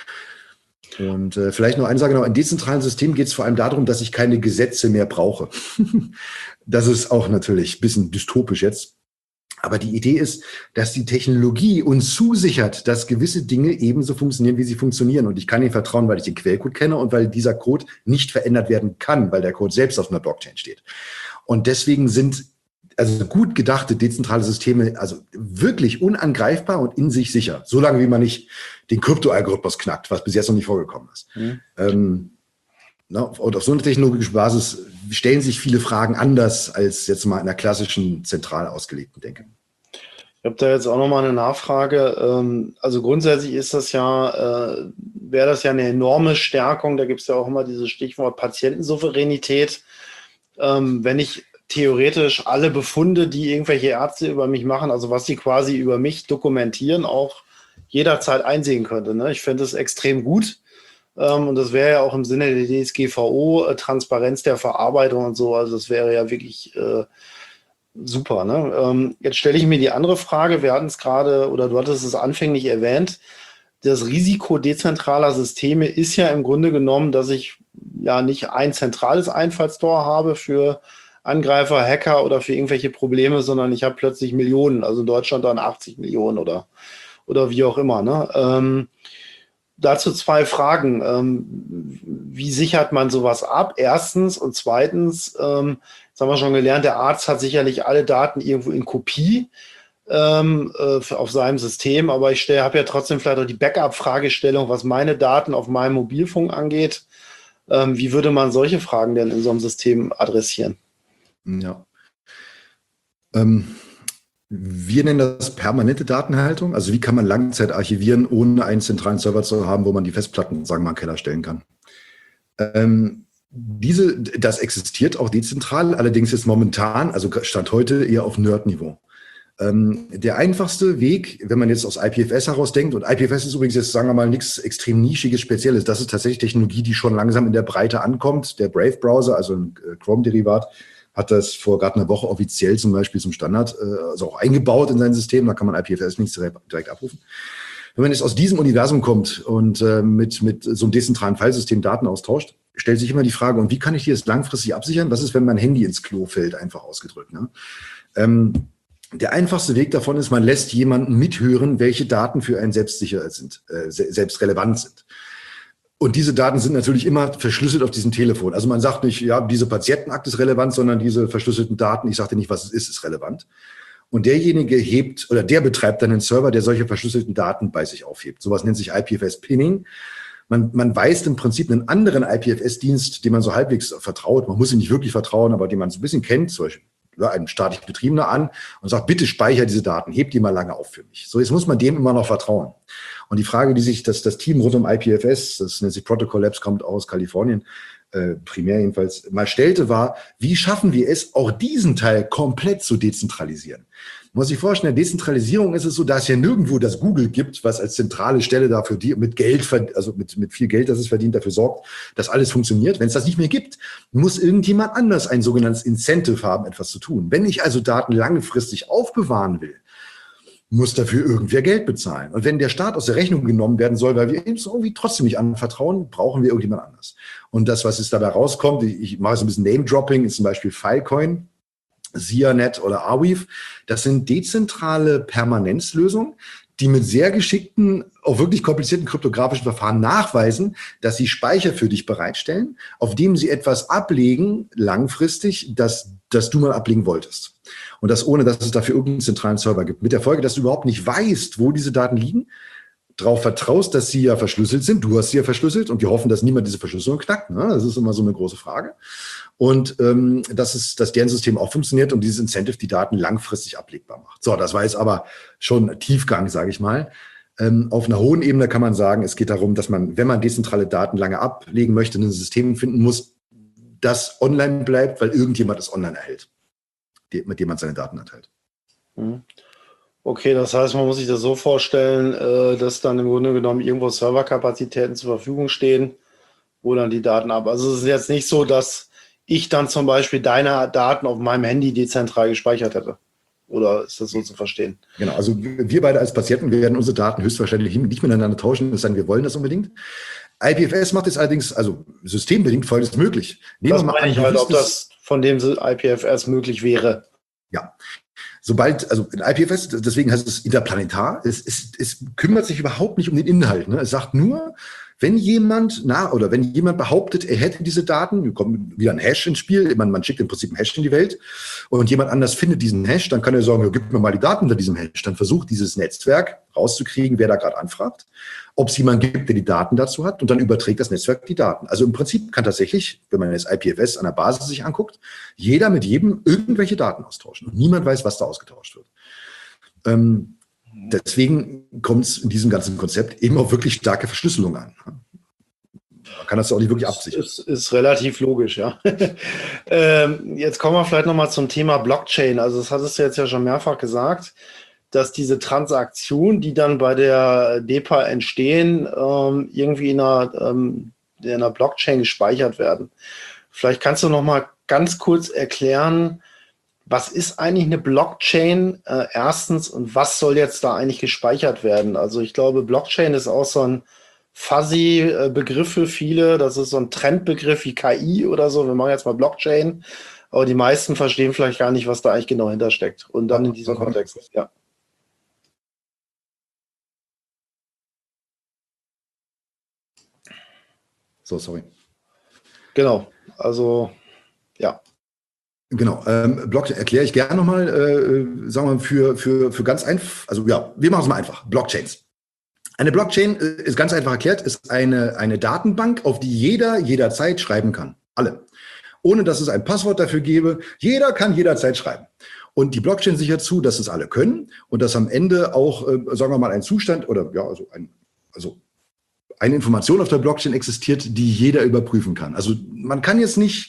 Und äh, vielleicht noch eine Sache noch, in dezentralen Systemen geht es vor allem darum, dass ich keine Gesetze mehr brauche. Das ist auch natürlich ein bisschen dystopisch jetzt. Aber die Idee ist, dass die Technologie uns zusichert, dass gewisse Dinge ebenso funktionieren, wie sie funktionieren. Und ich kann ihnen vertrauen, weil ich den Quellcode kenne und weil dieser Code nicht verändert werden kann, weil der Code selbst auf einer Blockchain steht. Und deswegen sind also gut gedachte dezentrale Systeme also wirklich unangreifbar und in sich sicher, solange wie man nicht den Krypto-Algorithmus knackt, was bis jetzt noch nicht vorgekommen ist. Mhm. Ähm, na, und auf so einer technologischen Basis stellen sich viele Fragen anders als jetzt mal in einer klassischen zentral ausgelegten Denke. Ich habe da jetzt auch nochmal eine Nachfrage. Also grundsätzlich ist das ja, wäre das ja eine enorme Stärkung. Da gibt es ja auch immer dieses Stichwort Patientensouveränität. Wenn ich theoretisch alle Befunde, die irgendwelche Ärzte über mich machen, also was sie quasi über mich dokumentieren, auch jederzeit einsehen könnte. Ne? Ich finde das extrem gut. Und das wäre ja auch im Sinne der D S G V O, Transparenz der Verarbeitung und so. Also das wäre ja wirklich äh, super. Ne? Ähm, jetzt stelle ich mir die andere Frage. Wir hatten es gerade, oder du hattest es anfänglich erwähnt, das Risiko dezentraler Systeme ist ja im Grunde genommen, dass ich ja nicht ein zentrales Einfallstor habe für Angreifer, Hacker oder für irgendwelche Probleme, sondern ich habe plötzlich Millionen, also in Deutschland dann achtzig Millionen oder, oder wie auch immer. Ne? Ähm, dazu zwei Fragen. Ähm, wie sichert man sowas ab? Erstens und zweitens, ähm, jetzt haben wir schon gelernt, der Arzt hat sicherlich alle Daten irgendwo in Kopie ähm, äh, auf seinem System, aber ich habe ja trotzdem vielleicht auch die Backup-Fragestellung, was meine Daten auf meinem Mobilfunk angeht. Ähm, wie würde man solche Fragen denn in so einem System adressieren? Ja. Ähm, wir nennen das permanente Datenhaltung. Also wie kann man Langzeit archivieren, ohne einen zentralen Server zu haben, wo man die Festplatten, sagen wir mal, in den Keller stellen kann. Ähm, diese, das existiert auch dezentral, allerdings ist momentan, also Stand heute, eher auf Nerd-Niveau. Ähm, der einfachste Weg, wenn man jetzt aus I P F S heraus denkt, und I P F S ist übrigens jetzt, sagen wir mal, nichts extrem nischiges, Spezielles, das ist tatsächlich Technologie, die schon langsam in der Breite ankommt. Der Brave-Browser, also ein Chrome-Derivat, hat das vor gerade einer Woche offiziell zum Beispiel zum Standard, äh, also auch eingebaut in sein System, da kann man I P F S nicht direkt, direkt abrufen. Wenn man jetzt aus diesem Universum kommt und äh, mit, mit so einem dezentralen Filesystem Daten austauscht, stellt sich immer die Frage, und wie kann ich die jetzt langfristig absichern? Was ist, wenn mein Handy ins Klo fällt, einfach ausgedrückt? Ne? Ähm, der einfachste Weg davon ist, man lässt jemanden mithören, welche Daten für einen selbstsicher sind, äh, selbst relevant sind. Und diese Daten sind natürlich immer verschlüsselt auf diesem Telefon. Also man sagt nicht, ja, diese Patientenakte ist relevant, sondern diese verschlüsselten Daten, ich sagte nicht, was es ist, ist relevant. Und derjenige hebt oder der betreibt dann einen Server, der solche verschlüsselten Daten bei sich aufhebt. Sowas nennt sich I P F S-Pinning. Man, man weist im Prinzip einen anderen I P F S-Dienst, dem man so halbwegs vertraut, man muss ihm nicht wirklich vertrauen, aber den man so ein bisschen kennt, zum Beispiel ja, einen staatlich Betriebener an und sagt, bitte speicher diese Daten, hebt die mal lange auf für mich. So, jetzt muss man dem immer noch vertrauen. Und die Frage, die sich das, das Team rund um I P F S, das nennt sich Protocol Labs, kommt aus Kalifornien, äh, primär jedenfalls, mal stellte, war, wie schaffen wir es, auch diesen Teil komplett zu dezentralisieren? Man muss sich vorstellen, in der Dezentralisierung ist es so, dass es ja nirgendwo das Google gibt, was als zentrale Stelle dafür die mit Geld, also mit, mit viel Geld, das es verdient, dafür sorgt, dass alles funktioniert. Wenn es das nicht mehr gibt, muss irgendjemand anders ein sogenanntes Incentive haben, etwas zu tun. Wenn ich also Daten langfristig aufbewahren will, muss dafür irgendwer Geld bezahlen. Und wenn der Staat aus der Rechnung genommen werden soll, weil wir ihm irgendwie trotzdem nicht anvertrauen, brauchen wir irgendjemand anders. Und das, was jetzt dabei rauskommt, ich, ich mache so ein bisschen Name-Dropping, ist zum Beispiel Filecoin, Zianet oder Arweave. Das sind dezentrale Permanenzlösungen, die mit sehr geschickten, auch wirklich komplizierten kryptografischen Verfahren nachweisen, dass sie Speicher für dich bereitstellen, auf dem sie etwas ablegen, langfristig, das, das du mal ablegen wolltest. Und das ohne, dass es dafür irgendeinen zentralen Server gibt. Mit der Folge, dass du überhaupt nicht weißt, wo diese Daten liegen. darauf vertraust, dass sie ja verschlüsselt sind. Du hast sie ja verschlüsselt und wir hoffen, dass niemand diese Verschlüsselung knackt. Ne? Das ist immer so eine große Frage. Und ähm, dass, es, dass deren System auch funktioniert und dieses Incentive die Daten langfristig ablegbar macht. So, das war jetzt aber schon Tiefgang, sage ich mal. Ähm, auf einer hohen Ebene kann man sagen, es geht darum, dass man, wenn man dezentrale Daten lange ablegen möchte, ein System finden muss, das online bleibt, weil irgendjemand es online erhält, mit dem man seine Daten erteilt. Okay, das heißt, man muss sich das so vorstellen, dass dann im Grunde genommen irgendwo Serverkapazitäten zur Verfügung stehen, wo dann die Daten ab. Also es ist jetzt nicht so, dass ich dann zum Beispiel deine Daten auf meinem Handy dezentral gespeichert hätte. Oder ist das so zu verstehen? Genau, also wir beide als Patienten werden unsere Daten höchstwahrscheinlich nicht miteinander tauschen, es sei denn, wir wollen das unbedingt. I P F S macht es allerdings, also systembedingt Folgendes möglich. Nehmen das wir mal meine an, ich halt, ob das von dem I P F S möglich wäre. Ja, sobald, also in I P F S, deswegen heißt es interplanetar, es, es, es kümmert sich überhaupt nicht um den Inhalt. Ne? Es sagt nur, wenn jemand nach oder wenn jemand behauptet, er hätte diese Daten, kommt wieder ein Hash ins Spiel, man, man schickt im Prinzip einen Hash in die Welt und jemand anders findet diesen Hash, dann kann er sagen, ja, gib mir mal die Daten unter diesem Hash. Dann versucht dieses Netzwerk rauszukriegen, wer da gerade anfragt, ob es jemanden gibt, der die Daten dazu hat und dann überträgt das Netzwerk die Daten. Also im Prinzip kann tatsächlich, wenn man jetzt I P F S an der Basis sich anguckt, jeder mit jedem irgendwelche Daten austauschen und niemand weiß, was da ausgetauscht wird. Ähm, Deswegen kommt es in diesem ganzen Konzept eben auf wirklich starke Verschlüsselung an. Man kann das auch nicht wirklich absichern. Das ist, ist relativ logisch, ja. ähm, jetzt kommen wir vielleicht nochmal zum Thema Blockchain. Also das hattest du jetzt ja schon mehrfach gesagt, dass diese Transaktionen, die dann bei der D E P A entstehen, ähm, irgendwie in einer, ähm, in einer Blockchain gespeichert werden. Vielleicht kannst du nochmal ganz kurz erklären, was ist eigentlich eine Blockchain äh, erstens und was soll jetzt da eigentlich gespeichert werden? Also ich glaube, Blockchain ist auch so ein fuzzy äh, Begriff für viele. Das ist so ein Trendbegriff wie K I oder so. Wir machen jetzt mal Blockchain, aber die meisten verstehen vielleicht gar nicht, was da eigentlich genau hintersteckt. Und dann in diesem Kontext, ja. So, sorry. Genau, also ja. Genau, ähm, Blockchain erkläre ich gerne nochmal, äh, sagen wir mal, für, für, für ganz einfach, also ja, wir machen es mal einfach, Blockchains. Eine Blockchain äh, ist ganz einfach erklärt, ist eine, eine Datenbank, auf die jeder jederzeit schreiben kann. Alle. Ohne dass es ein Passwort dafür gäbe. Jeder kann jederzeit schreiben. Und die Blockchain sichert zu, dass es alle können und dass am Ende auch, äh, sagen wir mal, ein Zustand oder ja, also ein, also eine Information auf der Blockchain existiert, die jeder überprüfen kann. Also man kann jetzt nicht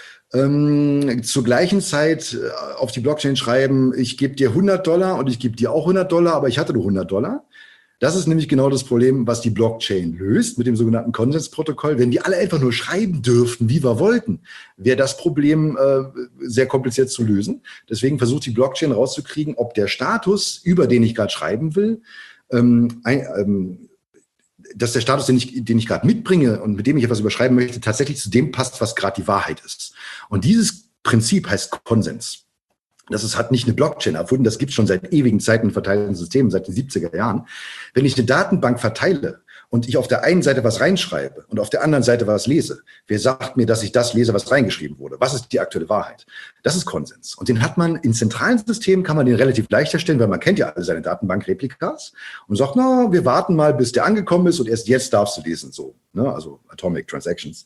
Ähm, zur gleichen Zeit auf die Blockchain schreiben, ich gebe dir hundert Dollar und ich gebe dir auch hundert Dollar, aber ich hatte nur hundert Dollar. Das ist nämlich genau das Problem, was die Blockchain löst mit dem sogenannten Konsensprotokoll. Wenn die alle einfach nur schreiben dürften, wie wir wollten, wäre das Problem äh, sehr kompliziert zu lösen. Deswegen versucht die Blockchain rauszukriegen, ob der Status, über den ich gerade schreiben will, ähm, ein, ähm, dass der Status, den ich, den ich gerade mitbringe und mit dem ich etwas überschreiben möchte, tatsächlich zu dem passt, was gerade die Wahrheit ist. Und dieses Prinzip heißt Konsens. Das ist, hat nicht eine Blockchain erfunden, das gibt es schon seit ewigen Zeiten in verteilten Systemen, seit den siebziger Jahren. Wenn ich eine Datenbank verteile und ich auf der einen Seite was reinschreibe und auf der anderen Seite was lese, wer sagt mir, dass ich das lese, was reingeschrieben wurde? Was ist die aktuelle Wahrheit? Das ist Konsens. Und den hat man in zentralen Systemen, kann man den relativ leicht erstellen, weil man kennt ja alle seine Datenbankreplikas und sagt, na, wir warten mal, bis der angekommen ist und erst jetzt darfst du lesen, so, ne? Also Atomic Transactions.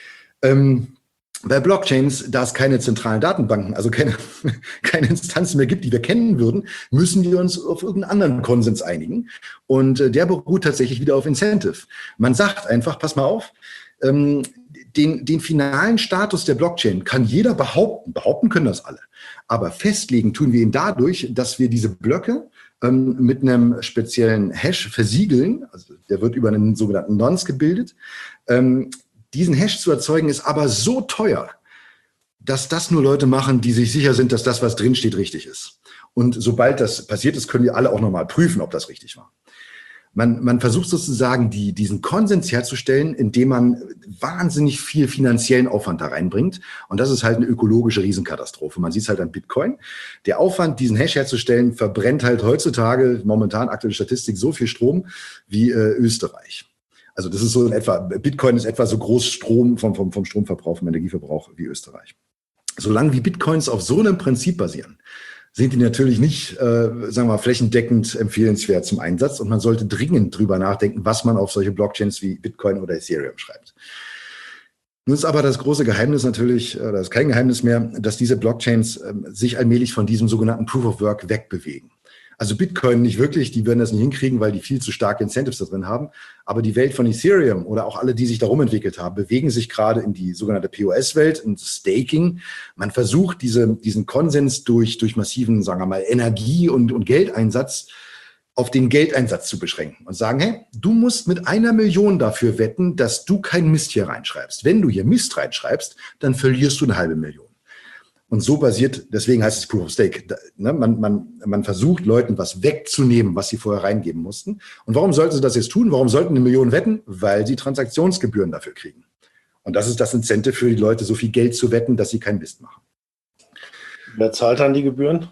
Ähm, Bei Blockchains, da es keine zentralen Datenbanken, also keine, keine Instanzen mehr gibt, die wir kennen würden, müssen wir uns auf irgendeinen anderen Konsens einigen. Und äh, der beruht tatsächlich wieder auf Incentive. Man sagt einfach, pass mal auf, ähm, den, den finalen Status der Blockchain kann jeder behaupten. Behaupten können das alle. Aber festlegen tun wir ihn dadurch, dass wir diese Blöcke ähm, mit einem speziellen Hash versiegeln. Also der wird über einen sogenannten Nonce gebildet. Ähm, Diesen Hash zu erzeugen, ist aber so teuer, dass das nur Leute machen, die sich sicher sind, dass das, was drinsteht, richtig ist. Und sobald das passiert ist, können die alle auch nochmal prüfen, ob das richtig war. Man, man versucht sozusagen, die, diesen Konsens herzustellen, indem man wahnsinnig viel finanziellen Aufwand da reinbringt. Und das ist halt eine ökologische Riesenkatastrophe. Man sieht es halt an Bitcoin. Der Aufwand, diesen Hash herzustellen, verbrennt halt heutzutage, momentan aktuelle Statistik, so viel Strom wie äh, Österreich. Also das ist so in etwa, Bitcoin ist etwa so groß Strom vom, vom, vom Stromverbrauch, vom Energieverbrauch wie Österreich. Solange wie Bitcoins auf so einem Prinzip basieren, sind die natürlich nicht, äh, sagen wir mal, flächendeckend empfehlenswert zum Einsatz. Und man sollte dringend drüber nachdenken, was man auf solche Blockchains wie Bitcoin oder Ethereum schreibt. Nun ist aber das große Geheimnis natürlich, oder das ist kein Geheimnis mehr, dass diese Blockchains äh, sich allmählich von diesem sogenannten Proof of Work wegbewegen. Also Bitcoin nicht wirklich, die werden das nicht hinkriegen, weil die viel zu starke Incentives da drin haben. Aber die Welt von Ethereum oder auch alle, die sich darum entwickelt haben, bewegen sich gerade in die sogenannte P O S-Welt, in Staking. Man versucht, diese, diesen Konsens durch, durch massiven, sagen wir mal, Energie- und, und Geldeinsatz auf den Geldeinsatz zu beschränken und sagen, hey, du musst mit einer Million dafür wetten, dass du keinen Mist hier reinschreibst. Wenn du hier Mist reinschreibst, dann verlierst du eine halbe Million. Und so basiert, deswegen heißt es Proof of Stake. Ne, man, man, man versucht, Leuten was wegzunehmen, was sie vorher reingeben mussten. Und warum sollten sie das jetzt tun? Warum sollten eine Million wetten? Weil sie Transaktionsgebühren dafür kriegen. Und das ist das Incentive für die Leute, so viel Geld zu wetten, dass sie keinen Mist machen. Wer zahlt dann die Gebühren?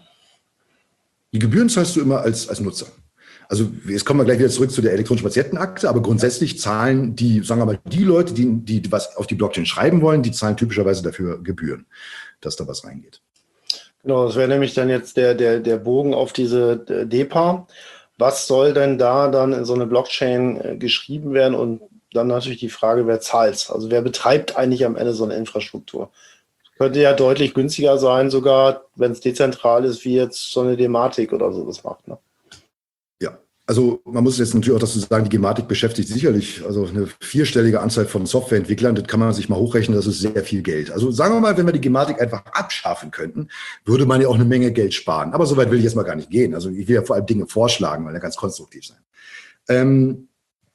Die Gebühren zahlst du immer als, als Nutzer. Also jetzt kommen wir gleich wieder zurück zu der elektronischen Patientenakte, aber grundsätzlich zahlen die, sagen wir mal, die Leute, die, die was auf die Blockchain schreiben wollen, die zahlen typischerweise dafür Gebühren, dass da was reingeht. Genau, das wäre nämlich dann jetzt der, der, der Bogen auf diese D E P A. Was soll denn da dann in so eine Blockchain geschrieben werden? Und dann natürlich die Frage, wer zahlt? Also wer betreibt eigentlich am Ende so eine Infrastruktur? Könnte ja deutlich günstiger sein, sogar wenn es dezentral ist, wie jetzt so eine Dematik oder so das macht, ne? Ja, also man muss jetzt natürlich auch dazu sagen, die Gematik beschäftigt sicherlich also eine vierstellige Anzahl von Softwareentwicklern. Das kann man sich mal hochrechnen, das ist sehr viel Geld. Also sagen wir mal, wenn wir die Gematik einfach abschaffen könnten, würde man ja auch eine Menge Geld sparen. Aber so weit will ich jetzt mal gar nicht gehen. Also ich will ja vor allem Dinge vorschlagen, weil er ganz konstruktiv sein. Ähm,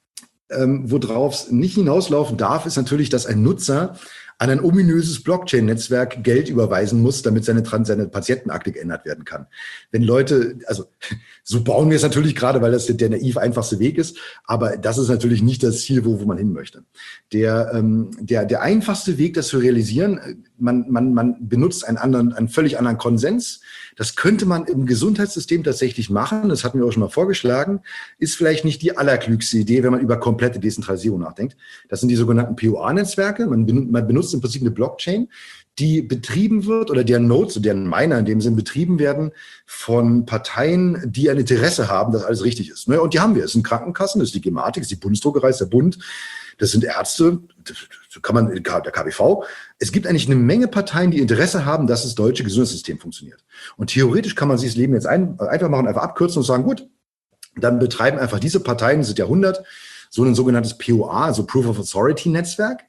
ähm, worauf es nicht hinauslaufen darf, ist natürlich, dass ein Nutzer an ein ominöses Blockchain-Netzwerk Geld überweisen muss, damit seine, seine Patientenakte geändert werden kann. Wenn Leute, also so bauen wir es natürlich gerade, weil das der naiv einfachste Weg ist, aber das ist natürlich nicht das Ziel, wo, wo man hin möchte. Der, ähm, der, der einfachste Weg, das zu realisieren, man, man, man benutzt einen anderen, einen völlig anderen Konsens. Das könnte man im Gesundheitssystem tatsächlich machen, das hatten wir auch schon mal vorgeschlagen, ist vielleicht nicht die allerklügste Idee, wenn man über komplette Dezentralisierung nachdenkt. Das sind die sogenannten P O A-Netzwerke. Man, benutzt, man benutzt im Prinzip eine Blockchain, die betrieben wird oder deren Nodes, deren Miner in dem Sinn betrieben werden von Parteien, die ein Interesse haben, dass alles richtig ist. Und die haben wir. Es sind Krankenkassen, das ist die Gematik, das ist die Bundesdruckerei, das ist der Bund, das sind Ärzte, das kann man, der K B V. Es gibt eigentlich eine Menge Parteien, die Interesse haben, dass das deutsche Gesundheitssystem funktioniert. Und theoretisch kann man sich das Leben jetzt ein, einfach machen, einfach abkürzen und sagen, gut, dann betreiben einfach diese Parteien, das sind ja hundert, so ein sogenanntes P O A, also Proof of Authority Netzwerk,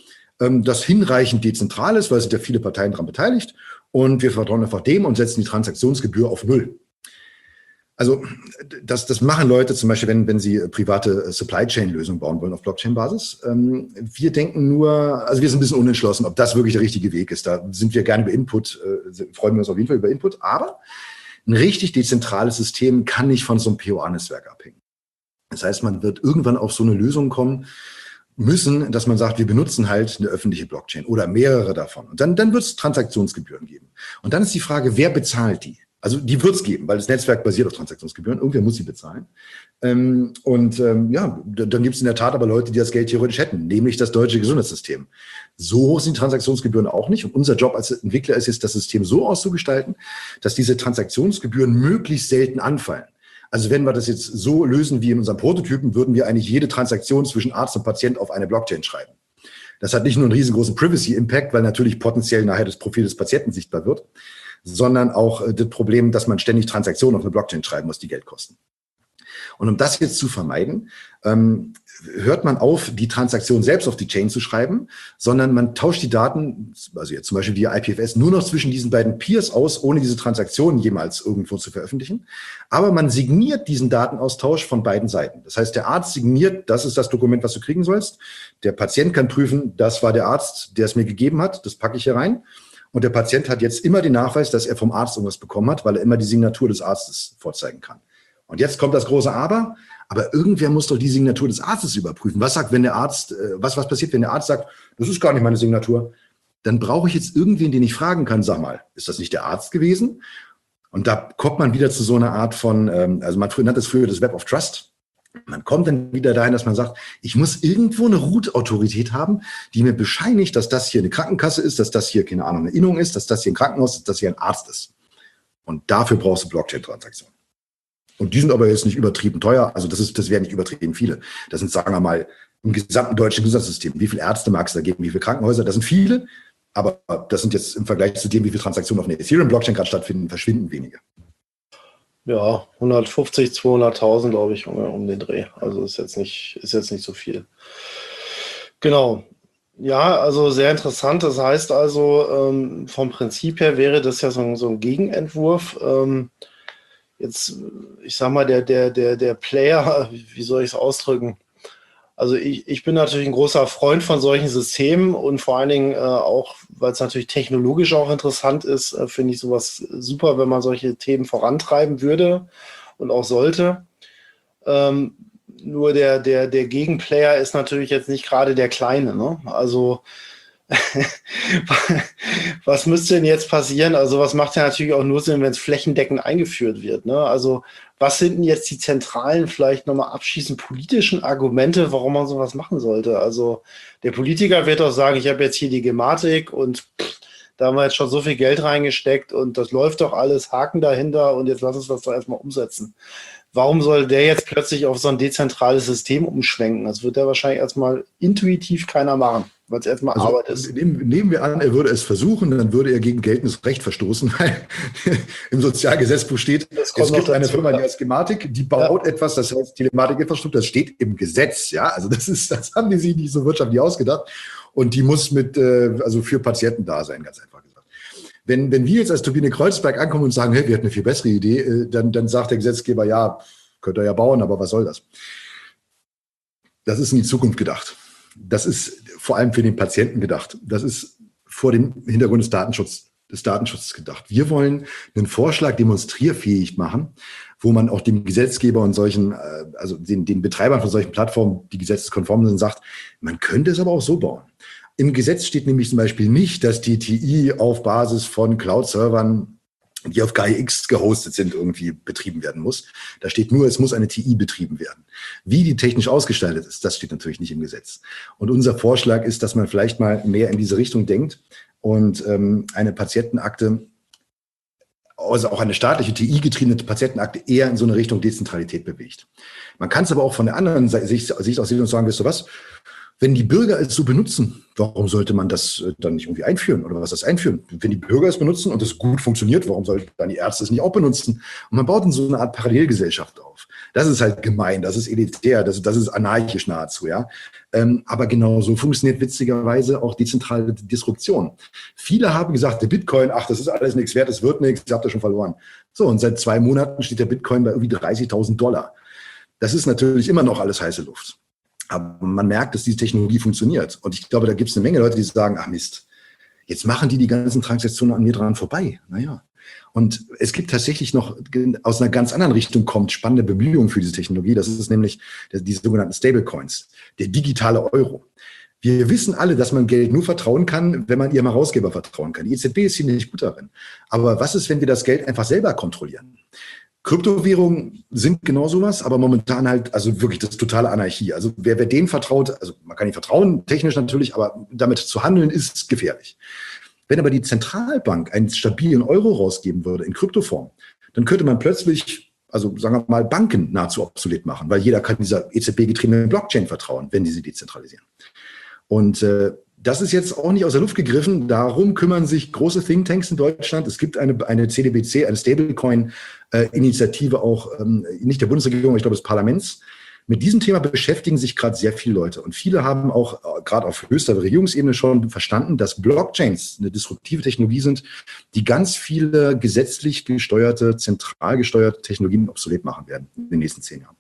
das hinreichend dezentral ist, weil es sind ja viele Parteien daran beteiligt. Und wir vertrauen einfach dem und setzen die Transaktionsgebühr auf null. Also das, das machen Leute zum Beispiel, wenn, wenn sie private Supply-Chain-Lösungen bauen wollen auf Blockchain-Basis. Wir denken nur, also wir sind ein bisschen unentschlossen, ob das wirklich der richtige Weg ist. Da sind wir gerne über Input, freuen wir uns auf jeden Fall über Input. Aber ein richtig dezentrales System kann nicht von so einem P O A-Netzwerk abhängen. Das heißt, man wird irgendwann auf so eine Lösung kommen müssen, dass man sagt, wir benutzen halt eine öffentliche Blockchain oder mehrere davon. Und dann, dann wird es Transaktionsgebühren geben. Und dann ist die Frage, wer bezahlt die? Also die wird es geben, weil das Netzwerk basiert auf Transaktionsgebühren. Irgendwer muss sie bezahlen. Ähm, und ähm, ja, dann gibt es in der Tat aber Leute, die das Geld theoretisch hätten, nämlich das deutsche Gesundheitssystem. So hoch sind die Transaktionsgebühren auch nicht. Und unser Job als Entwickler ist jetzt, das System so auszugestalten, dass diese Transaktionsgebühren möglichst selten anfallen. Also wenn wir das jetzt so lösen wie in unserem Prototypen, würden wir eigentlich jede Transaktion zwischen Arzt und Patient auf eine Blockchain schreiben. Das hat nicht nur einen riesengroßen Privacy-Impact, weil natürlich potenziell nachher das Profil des Patienten sichtbar wird, sondern auch das Problem, dass man ständig Transaktionen auf eine Blockchain schreiben muss, die Geld kosten. Und um das jetzt zu vermeiden, ähm, hört man auf, die Transaktion selbst auf die Chain zu schreiben, sondern man tauscht die Daten, also jetzt zum Beispiel via I P F S, nur noch zwischen diesen beiden Peers aus, ohne diese Transaktionen jemals irgendwo zu veröffentlichen. Aber man signiert diesen Datenaustausch von beiden Seiten. Das heißt, der Arzt signiert, das ist das Dokument, was du kriegen sollst. Der Patient kann prüfen, das war der Arzt, der es mir gegeben hat, das packe ich hier rein. Und der Patient hat jetzt immer den Nachweis, dass er vom Arzt irgendwas bekommen hat, weil er immer die Signatur des Arztes vorzeigen kann. Und jetzt kommt das große Aber. Aber irgendwer muss doch die Signatur des Arztes überprüfen. Was sagt, wenn der Arzt, was, was passiert, wenn der Arzt sagt, das ist gar nicht meine Signatur? Dann brauche ich jetzt irgendwen, den ich fragen kann, sag mal, ist das nicht der Arzt gewesen? Und da kommt man wieder zu so einer Art von, also man nannte das früher das Web of Trust. Man kommt dann wieder dahin, dass man sagt, ich muss irgendwo eine Root-Autorität haben, die mir bescheinigt, dass das hier eine Krankenkasse ist, dass das hier, keine Ahnung, eine Innung ist, dass das hier ein Krankenhaus ist, dass das hier ein Arzt ist. Und dafür brauchst du Blockchain-Transaktionen. Und die sind aber jetzt nicht übertrieben teuer. Also das ist, das wären nicht übertrieben viele. Das sind, sagen wir mal, im gesamten deutschen Gesundheitssystem. Wie viele Ärzte mag es da geben? Wie viele Krankenhäuser? Das sind viele. Aber das sind jetzt im Vergleich zu dem, wie viele Transaktionen auf einer Ethereum-Blockchain gerade stattfinden, verschwinden wenige. Ja, hundertfünfzig, zweihunderttausend, glaube ich, um, um den Dreh. Also ist jetzt nicht, ist jetzt nicht so viel. Genau. Ja, also sehr interessant. Das heißt also, ähm, vom Prinzip her wäre das ja so ein, so ein Gegenentwurf. Ähm, jetzt, ich sag mal, der, der, der, der Player, wie soll ich es ausdrücken? Also ich, ich bin natürlich ein großer Freund von solchen Systemen und vor allen Dingen äh, auch, weil es natürlich technologisch auch interessant ist, äh, finde ich sowas super, wenn man solche Themen vorantreiben würde und auch sollte. Ähm, nur der, der, der Gegenplayer ist natürlich jetzt nicht gerade der Kleine, ne? Also was müsste denn jetzt passieren? Also was macht ja natürlich auch nur Sinn, wenn es flächendeckend eingeführt wird, ne? Also was sind denn jetzt die zentralen, vielleicht nochmal abschließend politischen Argumente, warum man sowas machen sollte? Also der Politiker wird doch sagen, ich habe jetzt hier die Gematik und pff, da haben wir jetzt schon so viel Geld reingesteckt und das läuft doch alles, Haken dahinter und jetzt lass uns das doch erstmal umsetzen. Warum soll der jetzt plötzlich auf so ein dezentrales System umschwenken? Das wird ja wahrscheinlich erstmal intuitiv keiner machen, weil es erstmal also, Arbeit ist. Nehmen, nehmen wir an, er würde es versuchen, dann würde er gegen geltendes Recht verstoßen, weil im Sozialgesetzbuch steht, es gibt eine Firma, die heißt Gematik, die baut ja etwas, das heißt Telematikinfrastruktur, das steht im Gesetz. Ja, also das ist, das haben die sich nicht so wirtschaftlich ausgedacht und die muss mit, also für Patienten da sein, ganz einfach gesagt. Wenn, wenn wir jetzt als Turbine Kreuzberg ankommen und sagen, hey, wir hatten eine viel bessere Idee, dann, dann sagt der Gesetzgeber, ja, könnt ihr ja bauen, aber was soll das? Das ist in die Zukunft gedacht. Das ist vor allem für den Patienten gedacht. Das ist vor dem Hintergrund des Datenschutz, des Datenschutzes gedacht. Wir wollen einen Vorschlag demonstrierfähig machen, wo man auch dem Gesetzgeber und solchen, also den, den Betreibern von solchen Plattformen, die gesetzeskonform sind, sagt, man könnte es aber auch so bauen. Im Gesetz steht nämlich zum Beispiel nicht, dass die T I auf Basis von Cloud-Servern, die auf K I X gehostet sind, irgendwie betrieben werden muss. Da steht nur, es muss eine T I betrieben werden. Wie die technisch ausgestaltet ist, das steht natürlich nicht im Gesetz. Und unser Vorschlag ist, dass man vielleicht mal mehr in diese Richtung denkt und ähm, eine Patientenakte, also auch eine staatliche T I-getriebene Patientenakte eher in so eine Richtung Dezentralität bewegt. Man kann es aber auch von der anderen Sicht, Sicht aus sehen und sagen, weißt du was, wenn die Bürger es so benutzen, warum sollte man das dann nicht irgendwie einführen oder was das einführen? Wenn die Bürger es benutzen und es gut funktioniert, warum sollten dann die Ärzte es nicht auch benutzen? Und man baut in so eine Art Parallelgesellschaft auf. Das ist halt gemein, das ist elitär, das, das ist anarchisch nahezu, ja. Ähm, aber genau so funktioniert witzigerweise auch dezentrale Disruption. Viele haben gesagt, der Bitcoin, ach, das ist alles nichts wert, das wird nichts, ihr habt das schon verloren. So, und seit zwei Monaten steht der Bitcoin bei irgendwie dreißigtausend Dollar. Das ist natürlich immer noch alles heiße Luft. Aber man merkt, dass diese Technologie funktioniert. Und ich glaube, da gibt es eine Menge Leute, die sagen, ach Mist, jetzt machen die die ganzen Transaktionen an mir dran vorbei. Naja. Und es gibt tatsächlich noch, aus einer ganz anderen Richtung kommt, spannende Bemühungen für diese Technologie. Das ist nämlich die sogenannten Stablecoins, der digitale Euro. Wir wissen alle, dass man Geld nur vertrauen kann, wenn man ihrem Herausgeber vertrauen kann. Die E Z B ist hier nicht gut darin. Aber was ist, wenn wir das Geld einfach selber kontrollieren? Kryptowährungen sind genau sowas, aber momentan halt also wirklich das totale Anarchie. Also wer, wer denen vertraut, also man kann ihnen vertrauen, technisch natürlich, aber damit zu handeln ist gefährlich. Wenn aber die Zentralbank einen stabilen Euro rausgeben würde in Kryptoform, dann könnte man plötzlich, also sagen wir mal, Banken nahezu obsolet machen, weil jeder kann dieser E Z B-getriebenen Blockchain vertrauen, wenn die sie dezentralisieren. Und äh, das ist jetzt auch nicht aus der Luft gegriffen. Darum kümmern sich große Thinktanks in Deutschland. Es gibt eine, eine C D B C, eine Stablecoin-Initiative auch, ähm, nicht der Bundesregierung, ich glaube des Parlaments. Mit diesem Thema beschäftigen sich gerade sehr viele Leute. Und viele haben auch äh, gerade auf höchster Regierungsebene schon verstanden, dass Blockchains eine disruptive Technologie sind, die ganz viele gesetzlich gesteuerte, zentral gesteuerte Technologien obsolet machen werden in den nächsten zehn Jahren.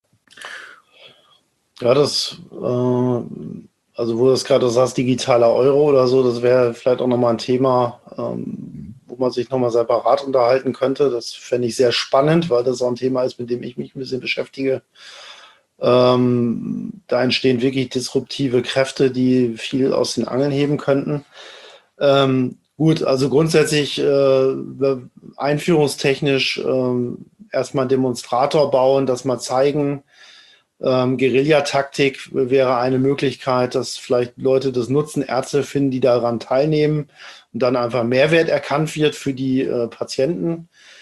Ja, das... Äh Also wo du das gerade sagst, digitaler Euro oder so, das wäre vielleicht auch nochmal ein Thema, ähm, wo man sich nochmal separat unterhalten könnte. Das fände ich sehr spannend, weil das auch ein Thema ist, mit dem ich mich ein bisschen beschäftige. Ähm, da entstehen wirklich disruptive Kräfte, die viel aus den Angeln heben könnten. Ähm, gut, also grundsätzlich äh, einführungstechnisch äh, erstmal einen Demonstrator bauen, das mal zeigen. Ähm, Guerillataktik wäre eine Möglichkeit, dass vielleicht Leute das nutzen, Ärzte finden, die daran teilnehmen und dann einfach Mehrwert erkannt wird für die äh, Patienten.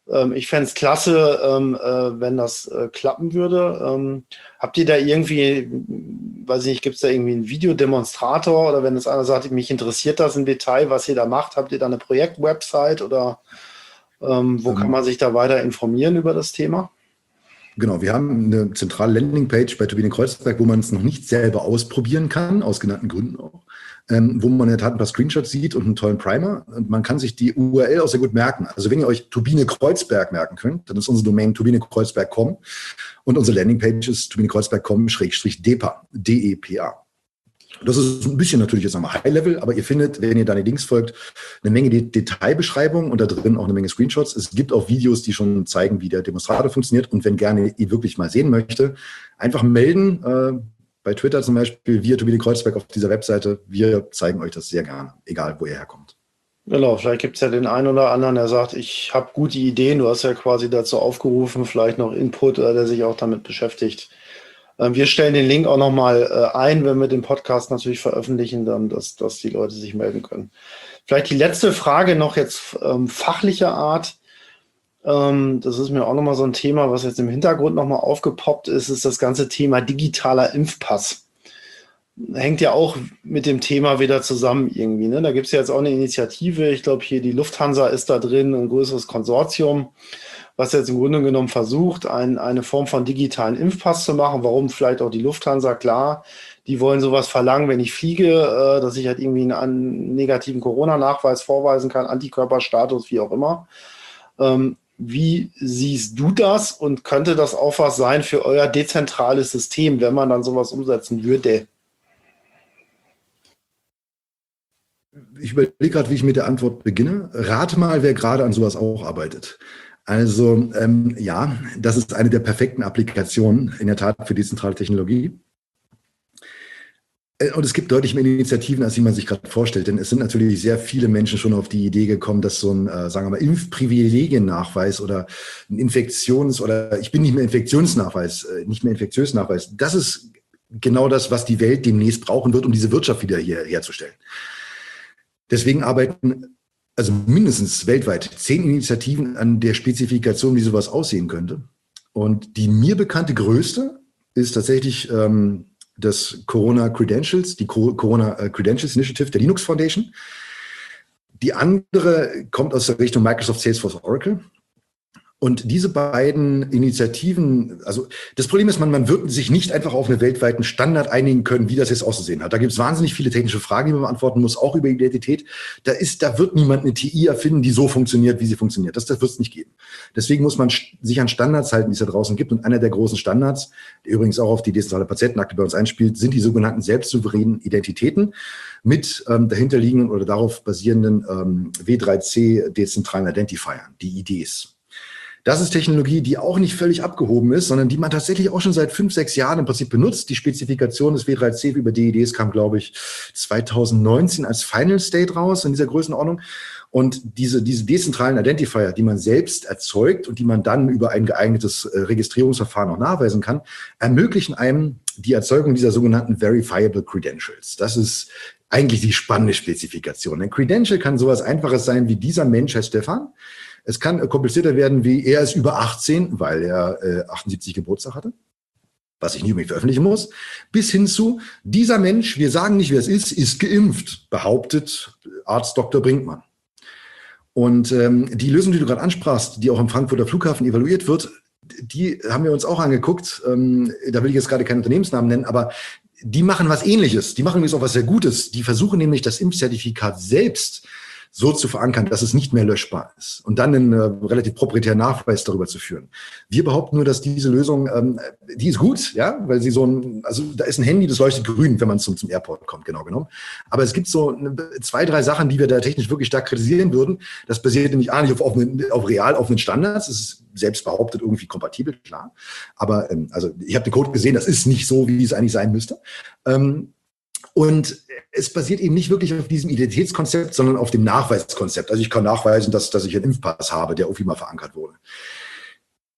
Ähm, ich fände es klasse, ähm, äh, wenn das äh, klappen würde. Ähm, habt ihr da irgendwie, weiß ich nicht, gibt es da irgendwie einen Videodemonstrator oder wenn es einer sagt, mich interessiert das im Detail, was ihr da macht, habt ihr da eine Projektwebsite oder ähm, wo kann Ähm, man sich da weiter informieren über das Thema? Genau, wir haben eine zentrale Landingpage bei Turbine Kreuzberg, wo man es noch nicht selber ausprobieren kann, aus genannten Gründen auch, ähm, wo man in der Tat ein paar Screenshots sieht und einen tollen Primer. Und man kann sich die U R L auch sehr gut merken. Also wenn ihr euch Turbine Kreuzberg merken könnt, dann ist unsere Domain turbinekreuzberg punkt com und unsere Landingpage ist turbinekreuzberg punkt com depa, D E P A. Das ist ein bisschen natürlich jetzt nochmal High-Level, aber ihr findet, wenn ihr da den Links folgt, eine Menge De- Detailbeschreibungen und da drin auch eine Menge Screenshots. Es gibt auch Videos, die schon zeigen, wie der Demonstrator funktioniert. Und wenn gerne ihr wirklich mal sehen möchte, einfach melden, äh, bei Twitter zum Beispiel, via Turbine Kreuzberg auf dieser Webseite. Wir zeigen euch das sehr gerne, egal wo ihr herkommt. Genau, vielleicht gibt es ja den einen oder anderen, der sagt, ich habe gute Ideen. Du hast ja quasi dazu aufgerufen, vielleicht noch Input, äh, der sich auch damit beschäftigt. Wir stellen den Link auch nochmal ein, wenn wir den Podcast natürlich veröffentlichen, dann, dass, dass die Leute sich melden können. Vielleicht die letzte Frage noch jetzt ähm, fachlicher Art. Ähm, das ist mir auch nochmal so ein Thema, was jetzt im Hintergrund nochmal aufgepoppt ist, ist das ganze Thema digitaler Impfpass. Hängt ja auch mit dem Thema wieder zusammen irgendwie. Ne? Da gibt es ja jetzt auch eine Initiative. Ich glaube, hier die Lufthansa ist da drin, ein größeres Konsortium, was jetzt im Grunde genommen versucht, ein, eine Form von digitalen Impfpass zu machen. Warum vielleicht auch die Lufthansa? Klar, die wollen sowas verlangen, wenn ich fliege, äh, dass ich halt irgendwie einen, einen negativen Corona-Nachweis vorweisen kann, Antikörperstatus, wie auch immer. Ähm, wie siehst du das und könnte das auch was sein für euer dezentrales System, wenn man dann sowas umsetzen würde? Ich überlege gerade, wie ich mit der Antwort beginne. Rate mal, wer gerade an sowas auch arbeitet. Also ähm, ja, das ist eine der perfekten Applikationen in der Tat für dezentrale Technologie. Und es gibt deutlich mehr Initiativen, als wie man sich gerade vorstellt. Denn es sind natürlich sehr viele Menschen schon auf die Idee gekommen, dass so ein, äh, sagen wir mal, Impfprivilegiennachweis oder ein Infektions- oder ich bin nicht mehr Infektionsnachweis, äh, nicht mehr Infektionsnachweis, das ist genau das, was die Welt demnächst brauchen wird, um diese Wirtschaft wieder hier herzustellen. Deswegen arbeiten also mindestens weltweit zehn Initiativen an der Spezifikation, wie sowas aussehen könnte. Und die mir bekannte größte ist tatsächlich ähm, das Corona Credentials, die Corona Credentials Initiative der Linux Foundation. Die andere kommt aus der Richtung Microsoft, Salesforce, Oracle. Und diese beiden Initiativen, also das Problem ist, man, man wird sich nicht einfach auf einen weltweiten Standard einigen können, wie das jetzt auszusehen hat. Da gibt es wahnsinnig viele technische Fragen, die man beantworten muss, auch über Identität. Da ist, da wird niemand eine T I erfinden, die so funktioniert, wie sie funktioniert. Das, das wird es nicht geben. Deswegen muss man sich an Standards halten, die es da draußen gibt. Und einer der großen Standards, der übrigens auch auf die dezentrale Patientenakte bei uns einspielt, sind die sogenannten selbstsouveränen Identitäten mit ähm, dahinterliegenden oder darauf basierenden ähm, W drei C dezentralen Identifiern, die I Ds. Das ist Technologie, die auch nicht völlig abgehoben ist, sondern die man tatsächlich auch schon seit fünf, sechs Jahren im Prinzip benutzt. Die Spezifikation des W drei C über D I Ds kam, glaube ich, zwanzig neunzehn als Final State raus in dieser Größenordnung. Und diese, diese dezentralen Identifier, die man selbst erzeugt und die man dann über ein geeignetes äh, Registrierungsverfahren auch nachweisen kann, ermöglichen einem die Erzeugung dieser sogenannten Verifiable Credentials. Das ist eigentlich die spannende Spezifikation. Ein Credential kann sowas Einfaches sein wie dieser Mensch heißt Stefan. Es kann komplizierter werden, wie er ist über achtzehn, weil er äh, achtundsiebzig Geburtstag hatte, was ich nicht unbedingt veröffentlichen muss, bis hin zu, dieser Mensch, wir sagen nicht, wer es ist, ist geimpft, behauptet Arzt Doktor Brinkmann. Und ähm, die Lösung, die du gerade ansprachst, die auch am Frankfurter Flughafen evaluiert wird, die haben wir uns auch angeguckt. Ähm, da will ich jetzt gerade keinen Unternehmensnamen nennen, aber die machen was Ähnliches. Die machen übrigens auch was sehr Gutes. Die versuchen nämlich, das Impfzertifikat selbst so zu verankern, dass es nicht mehr löschbar ist und dann einen äh, relativ proprietären Nachweis darüber zu führen. Wir behaupten nur, dass diese Lösung, ähm, die ist gut, ja, weil sie so ein, also da ist ein Handy, das leuchtet grün, wenn man zum, zum Airport kommt, genau genommen. Aber es gibt so eine, zwei, drei Sachen, die wir da technisch wirklich stark kritisieren würden. Das basiert nämlich A, nicht auf, offenen, auf real offenen Standards, es ist selbst behauptet irgendwie kompatibel, klar. Aber ähm, also ich habe den Code gesehen, das ist nicht so, wie es eigentlich sein müsste. Ähm, Und es basiert eben nicht wirklich auf diesem Identitätskonzept, sondern auf dem Nachweiskonzept. Also ich kann nachweisen, dass, dass ich einen Impfpass habe, der irgendwie mal verankert wurde.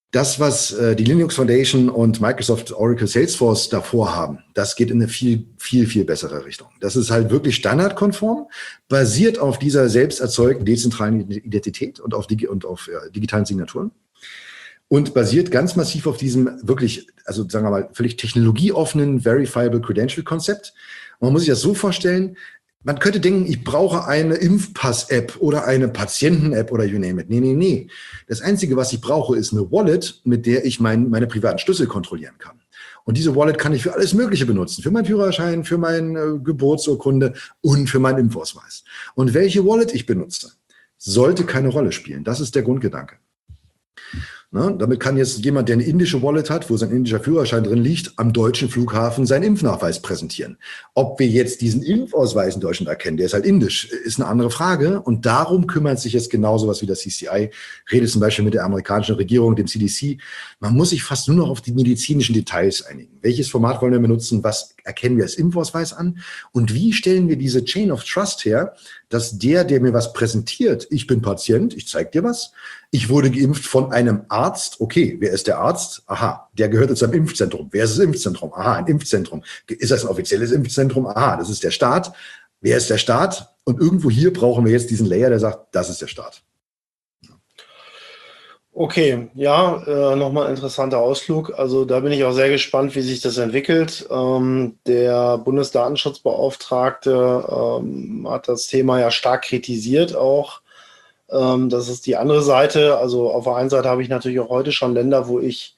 Das, was äh, die Linux Foundation und Microsoft Oracle Salesforce davor haben, das geht in eine viel, viel, viel bessere Richtung. Das ist halt wirklich standardkonform, basiert auf dieser selbst erzeugten dezentralen Identität und auf, Digi und auf ja, digitalen Signaturen und basiert ganz massiv auf diesem wirklich, also sagen wir mal, völlig technologieoffenen Verifiable Credential Konzept. Man muss sich das so vorstellen, man könnte denken, ich brauche eine Impfpass-App oder eine Patienten-App oder you name it. Nee, nee, nee. Das Einzige, was ich brauche, ist eine Wallet, mit der ich mein, meine privaten Schlüssel kontrollieren kann. Und diese Wallet kann ich für alles Mögliche benutzen. Für meinen Führerschein, für meine äh, Geburtsurkunde und für meinen Impfausweis. Und welche Wallet ich benutze, sollte keine Rolle spielen. Das ist der Grundgedanke. Na, damit kann jetzt jemand, der eine indische Wallet hat, wo sein indischer Führerschein drin liegt, am deutschen Flughafen seinen Impfnachweis präsentieren. Ob wir jetzt diesen Impfausweis in Deutschland erkennen, der ist halt indisch, ist eine andere Frage. Und darum kümmert sich jetzt genau sowas wie das C C I. Rede zum Beispiel mit der amerikanischen Regierung, dem C D C. Man muss sich fast nur noch auf die medizinischen Details einigen. Welches Format wollen wir benutzen? Was erkennen wir als Impfausweis an? Und wie stellen wir diese Chain of Trust her, dass der, der mir was präsentiert, ich bin Patient, ich zeige dir was, ich wurde geimpft von einem Arzt, okay, wer ist der Arzt? Aha, der gehört zu einem Impfzentrum. Wer ist das Impfzentrum? Aha, ein Impfzentrum. Ist das ein offizielles Impfzentrum? Aha, das ist der Staat. Wer ist der Staat? Und irgendwo hier brauchen wir jetzt diesen Layer, der sagt, das ist der Staat. Okay, ja, äh, nochmal ein interessanter Ausflug. Also da bin ich auch sehr gespannt, wie sich das entwickelt. Ähm, der Bundesdatenschutzbeauftragte ähm, hat das Thema ja stark kritisiert auch. Ähm, das ist die andere Seite. Also auf der einen Seite habe ich natürlich auch heute schon Länder, wo ich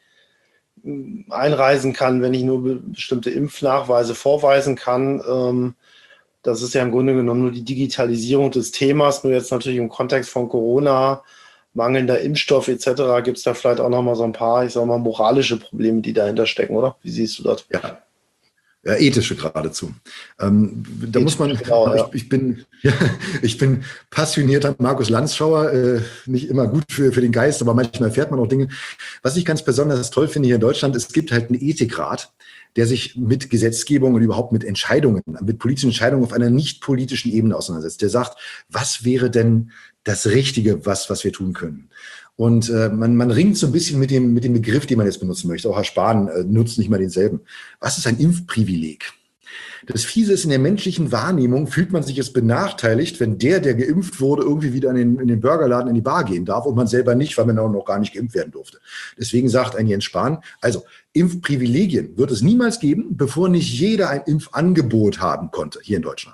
mh, einreisen kann, wenn ich nur be bestimmte Impfnachweise vorweisen kann. Ähm, das ist ja im Grunde genommen nur die Digitalisierung des Themas, nur jetzt natürlich im Kontext von Corona, mangelnder Impfstoff et cetera, gibt es da vielleicht auch nochmal so ein paar, ich sag mal, moralische Probleme, die dahinter stecken, oder? Wie siehst du das? Ja, ja ethische geradezu. Ähm, da Ethisch, muss man, genau, ich, ja. ich, bin, ja, ich bin passionierter Markus Lanz-Schauer, äh, nicht immer gut für, für den Geist, aber manchmal erfährt man auch Dinge. Was ich ganz besonders toll finde hier in Deutschland, es gibt halt einen Ethikrat, der sich mit Gesetzgebung und überhaupt mit Entscheidungen, mit politischen Entscheidungen auf einer nicht politischen Ebene auseinandersetzt. Der sagt, was wäre denn das Richtige, was, was wir tun können? Und äh, man, man ringt so ein bisschen mit dem, mit dem Begriff, den man jetzt benutzen möchte. Auch Herr Spahn äh, nutzt nicht mal denselben. Was ist ein Impfprivileg? Das Fiese ist, in der menschlichen Wahrnehmung fühlt man sich jetzt benachteiligt, wenn der, der geimpft wurde, irgendwie wieder in den, in den Burgerladen, in die Bar gehen darf und man selber nicht, weil man auch noch gar nicht geimpft werden durfte. Deswegen sagt ein Jens Spahn, also Impfprivilegien wird es niemals geben, bevor nicht jeder ein Impfangebot haben konnte, hier in Deutschland.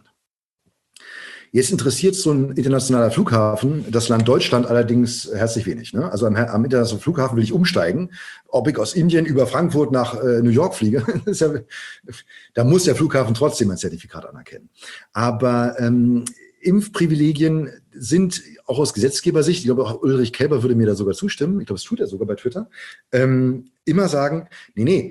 Jetzt interessiert so ein internationaler Flughafen das Land Deutschland allerdings herzlich wenig. Ne? Also am, am internationalen Flughafen will ich umsteigen, ob ich aus Indien über Frankfurt nach äh, New York fliege. Das ist ja, da muss der Flughafen trotzdem ein Zertifikat anerkennen. Aber ähm, Impfprivilegien sind auch aus Gesetzgebersicht, ich glaube auch Ulrich Kelber würde mir da sogar zustimmen, ich glaube, das tut er sogar bei Twitter, ähm, immer sagen, nee, nee,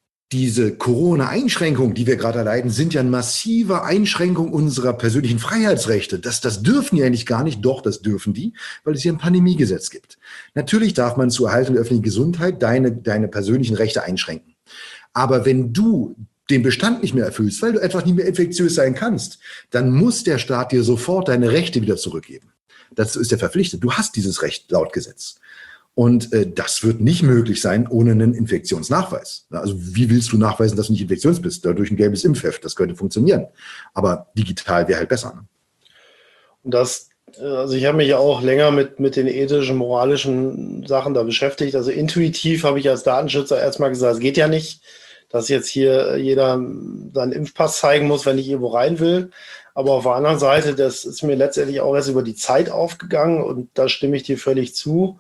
diese Corona-Einschränkungen, die wir gerade erleiden, sind ja eine massive Einschränkung unserer persönlichen Freiheitsrechte. Das, das dürfen die eigentlich gar nicht, doch, das dürfen die, weil es hier ein Pandemiegesetz gibt. Natürlich darf man zur Erhaltung der öffentlichen Gesundheit deine, deine persönlichen Rechte einschränken. Aber wenn du den Bestand nicht mehr erfüllst, weil du einfach nicht mehr infektiös sein kannst, dann muss der Staat dir sofort deine Rechte wieder zurückgeben. Dazu ist er verpflichtet. Du hast dieses Recht laut Gesetz. Und äh, das wird nicht möglich sein ohne einen Infektionsnachweis. Also wie willst du nachweisen, dass du nicht infektiös bist? Dadurch ein gelbes Impfheft, das könnte funktionieren. Aber digital wäre halt besser. Ne? Und das, also ich habe mich ja auch länger mit, mit den ethischen, moralischen Sachen da beschäftigt. Also intuitiv habe ich als Datenschützer erstmal gesagt, es geht ja nicht, dass jetzt hier jeder seinen Impfpass zeigen muss, wenn ich irgendwo rein will. Aber auf der anderen Seite, das ist mir letztendlich auch erst über die Zeit aufgegangen und da stimme ich dir völlig zu.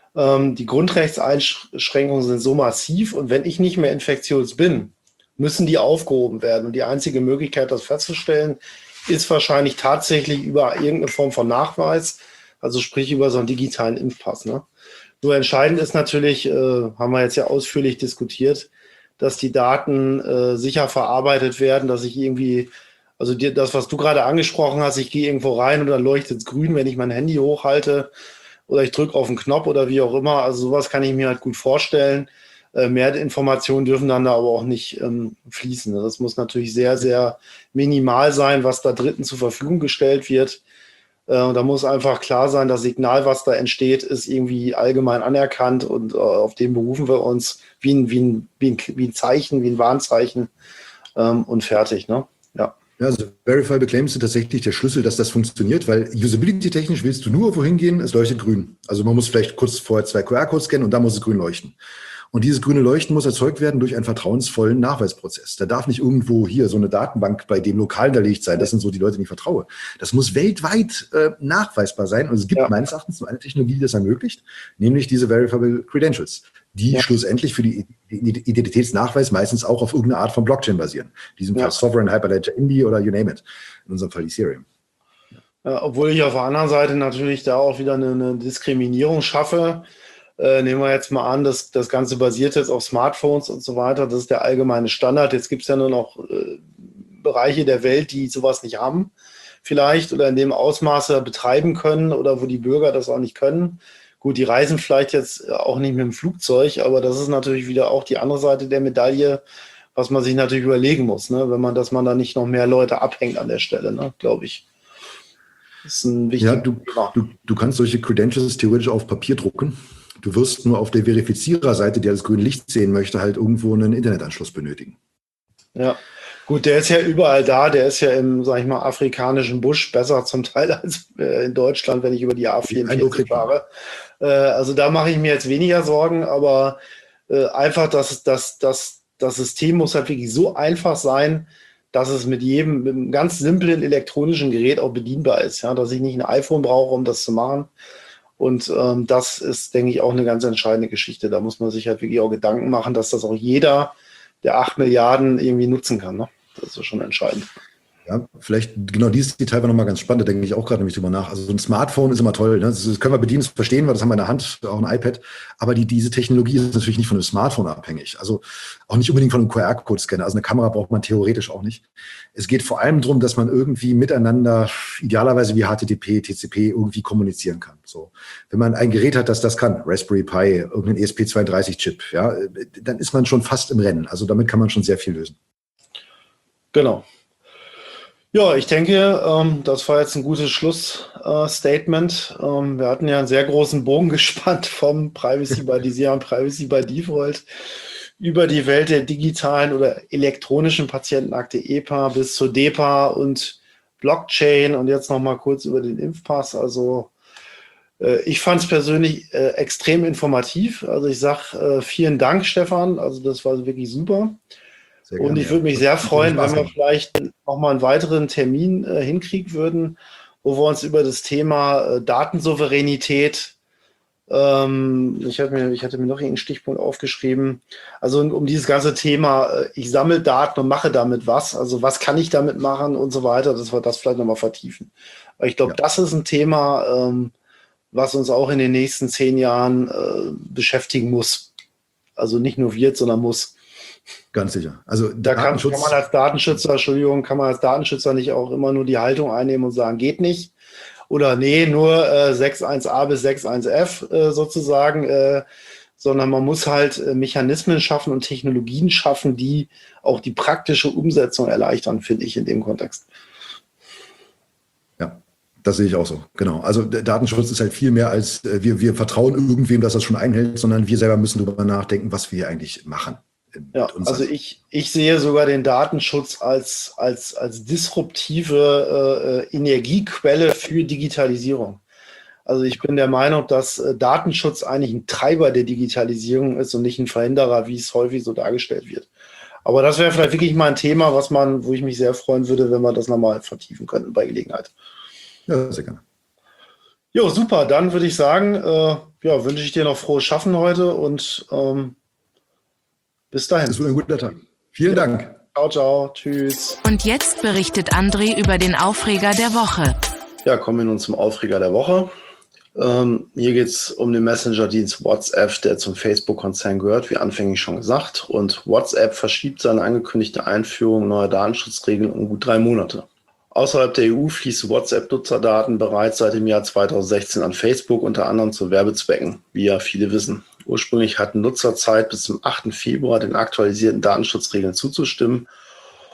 Die Grundrechtseinschränkungen sind so massiv und wenn ich nicht mehr infektiös bin, müssen die aufgehoben werden. Und die einzige Möglichkeit, das festzustellen, ist wahrscheinlich tatsächlich über irgendeine Form von Nachweis, also sprich über so einen digitalen Impfpass. Ne? Nur entscheidend ist natürlich, äh, haben wir jetzt ja ausführlich diskutiert, dass die Daten äh, sicher verarbeitet werden, dass ich irgendwie, also die, das, was du gerade angesprochen hast, ich gehe irgendwo rein und dann leuchtet es grün, wenn ich mein Handy hochhalte, oder ich drücke auf den Knopf oder wie auch immer. Also sowas kann ich mir halt gut vorstellen. Äh, mehr Informationen dürfen dann da aber auch nicht ähm, fließen. Das muss natürlich sehr, sehr minimal sein, was da Dritten zur Verfügung gestellt wird. Äh, da muss einfach klar sein, das Signal, was da entsteht, ist irgendwie allgemein anerkannt und äh, auf den berufen wir uns wie ein, wie ein, wie ein, wie ein Zeichen, wie ein Warnzeichen ähm, und fertig. Ne? Ja. Ja, also Verifiable Claims sind tatsächlich der Schlüssel, dass das funktioniert, weil usability-technisch willst du nur wohin gehen, es leuchtet grün. Also man muss vielleicht kurz vorher zwei Q R-Codes scannen und dann muss es grün leuchten. Und dieses grüne Leuchten muss erzeugt werden durch einen vertrauensvollen Nachweisprozess. Da darf nicht irgendwo hier so eine Datenbank bei dem Lokal hinterlegt sein. Das sind so die Leute, die ich vertraue. Das muss weltweit äh, nachweisbar sein. Und es gibt ja. meines Erachtens nur eine Technologie, die das ermöglicht, nämlich diese Verifiable Credentials, die ja. schlussendlich für die Identitätsnachweis meistens auch auf irgendeine Art von Blockchain basieren. In diesem ja. Fall Sovereign, Hyperledger, Indy oder you name it. In unserem Fall Ethereum. Ja, obwohl ich auf der anderen Seite natürlich da auch wieder eine, eine Diskriminierung schaffe. Äh, nehmen wir jetzt mal an, dass das Ganze basiert jetzt auf Smartphones und so weiter. Das ist der allgemeine Standard. Jetzt gibt es ja nur noch äh, Bereiche der Welt, die sowas nicht haben vielleicht oder in dem Ausmaße betreiben können oder wo die Bürger das auch nicht können. Gut, die reisen vielleicht jetzt auch nicht mit dem Flugzeug, aber das ist natürlich wieder auch die andere Seite der Medaille, was man sich natürlich überlegen muss, ne? Wenn man, dass man da nicht noch mehr Leute abhängt an der Stelle, ne? Glaube ich. Das ist ein wichtiges ja, du, du, du kannst solche Credentials theoretisch auf Papier drucken. Du wirst nur auf der Verifiziererseite, der das grüne Licht sehen möchte, halt irgendwo einen Internetanschluss benötigen. Ja, gut, der ist ja überall da. Der ist ja im, sag ich mal, afrikanischen Busch besser zum Teil als äh, in Deutschland, wenn ich über die A vierundvierzig fahre. Äh, also da mache ich mir jetzt weniger Sorgen, aber äh, einfach, dass das, das, das System muss halt wirklich so einfach sein, dass es mit jedem, mit einem ganz simplen elektronischen Gerät auch bedienbar ist. Ja, dass ich nicht ein iPhone brauche, um das zu machen. Und ähm, das ist, denke ich, auch eine ganz entscheidende Geschichte. Da muss man sich halt wirklich auch Gedanken machen, dass das auch jeder der acht Milliarden irgendwie nutzen kann. Ne? Das ist schon entscheidend. Ja, vielleicht genau dieses Detail war nochmal ganz spannend, da denke ich auch gerade nämlich drüber nach. Also so ein Smartphone ist immer toll, ne? Das können wir bedienen, das verstehen wir, das haben wir in der Hand, auch ein iPad. Aber die, diese Technologie ist natürlich nicht von einem Smartphone abhängig. Also auch nicht unbedingt von einem Q R-Code-Scanner. Also eine Kamera braucht man theoretisch auch nicht. Es geht vor allem darum, dass man irgendwie miteinander, idealerweise wie H T T P, T C P, irgendwie kommunizieren kann. So, wenn man ein Gerät hat, das das kann, Raspberry Pi, irgendein E S P zweiunddreißig Chip, ja, dann ist man schon fast im Rennen. Also damit kann man schon sehr viel lösen. Genau. Ja, ich denke, ähm, das war jetzt ein gutes Schlussstatement. Äh, ähm, wir hatten ja einen sehr großen Bogen gespannt vom Privacy by Design, Privacy by Default über die Welt der digitalen oder elektronischen Patientenakte E P A bis zur D E P A und Blockchain und jetzt noch mal kurz über den Impfpass. Also äh, ich fand es persönlich äh, extrem informativ. Also ich sage äh, vielen Dank, Stefan. Also das war wirklich super. Und ich würde mich sehr freuen, wenn wir vielleicht noch mal einen weiteren Termin äh, hinkriegen würden, wo wir uns über das Thema äh, Datensouveränität, ähm, ich, hatte mir, ich hatte mir noch einen Stichpunkt aufgeschrieben, also um dieses ganze Thema, äh, ich sammle Daten und mache damit was, also was kann ich damit machen und so weiter, dass wir das vielleicht noch mal vertiefen. Weil ich glaube, ja. das ist ein Thema, ähm, was uns auch in den nächsten zehn Jahren äh, beschäftigen muss. Also nicht nur wird, sondern muss. Ganz sicher. Also da kann, kann man als Datenschützer, Entschuldigung, kann man als Datenschützer nicht auch immer nur die Haltung einnehmen und sagen, geht nicht. Oder nee, nur äh, sechs Punkt eins a bis sechs Punkt eins f äh, sozusagen, äh, sondern man muss halt äh, Mechanismen schaffen und Technologien schaffen, die auch die praktische Umsetzung erleichtern, finde ich in dem Kontext. Ja, das sehe ich auch so. Genau. Also der Datenschutz ist halt viel mehr als äh, wir, wir vertrauen irgendwem, dass das schon einhält, sondern wir selber müssen darüber nachdenken, was wir eigentlich machen. Ja, also ich, ich sehe sogar den Datenschutz als, als, als disruptive äh, Energiequelle für Digitalisierung. Also ich bin der Meinung, dass äh, Datenschutz eigentlich ein Treiber der Digitalisierung ist und nicht ein Verhinderer, wie es häufig so dargestellt wird. Aber das wäre vielleicht wirklich mal ein Thema, was man, wo ich mich sehr freuen würde, wenn wir das nochmal vertiefen könnten bei Gelegenheit. Ja, sehr gerne. Jo, super. Dann würde ich sagen, äh, ja, wünsche ich dir noch frohes Schaffen heute und ähm, bis dahin. Das wird ein guter Tag. Vielen ja. Dank. Ciao, ciao. Tschüss. Und jetzt berichtet André über den Aufreger der Woche. Ja, kommen wir nun zum Aufreger der Woche. Ähm, hier geht es um den Messenger-Dienst WhatsApp, der zum Facebook-Konzern gehört, wie anfänglich schon gesagt. Und WhatsApp verschiebt seine angekündigte Einführung neuer Datenschutzregeln um gut drei Monate. Außerhalb der E U fließen WhatsApp-Nutzerdaten bereits seit dem Jahr zweitausendsechzehn an Facebook, unter anderem zu Werbezwecken, wie ja viele wissen. Ursprünglich hatten Nutzer Zeit, bis zum achten Februar den aktualisierten Datenschutzregeln zuzustimmen.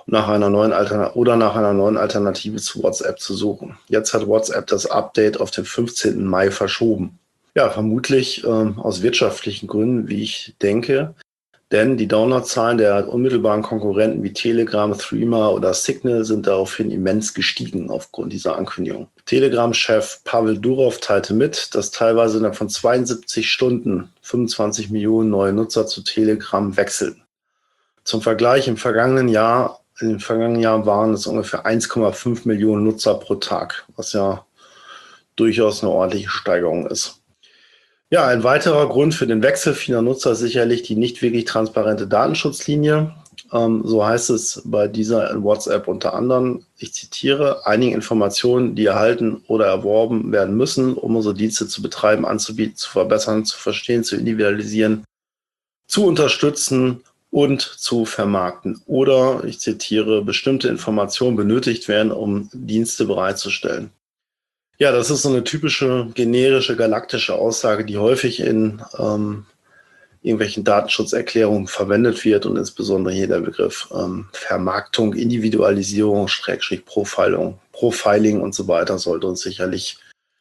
nach einer neuen Altern- oder nach einer neuen Alternative zu WhatsApp zu suchen. Jetzt hat WhatsApp das Update auf den fünfzehnten Mai verschoben. Ja, vermutlich ähm, aus wirtschaftlichen Gründen, wie ich denke. Denn die Downloadzahlen der unmittelbaren Konkurrenten wie Telegram, Threema oder Signal sind daraufhin immens gestiegen aufgrund dieser Ankündigung. Telegram-Chef Pavel Durov teilte mit, dass teilweise innerhalb von zweiundsiebzig Stunden fünfundzwanzig Millionen neue Nutzer zu Telegram wechseln. Zum Vergleich, im vergangenen Jahr, in den vergangenen Jahren waren es ungefähr eins Komma fünf Millionen Nutzer pro Tag, was ja durchaus eine ordentliche Steigerung ist. Ja, ein weiterer Grund für den Wechsel vieler Nutzer ist sicherlich die nicht wirklich transparente Datenschutzlinie. Ähm, so heißt es bei dieser in WhatsApp unter anderem, ich zitiere, einige Informationen, die erhalten oder erworben werden müssen, um unsere Dienste zu betreiben, anzubieten, zu verbessern, zu verstehen, zu individualisieren, zu unterstützen und zu vermarkten. Oder, ich zitiere, bestimmte Informationen benötigt werden, um Dienste bereitzustellen. Ja, das ist so eine typische generische galaktische Aussage, die häufig in ähm, irgendwelchen Datenschutzerklärungen verwendet wird und insbesondere hier der Begriff ähm, Vermarktung, Individualisierung, Schrägstrich Profiling, Profiling und so weiter sollte uns sicherlich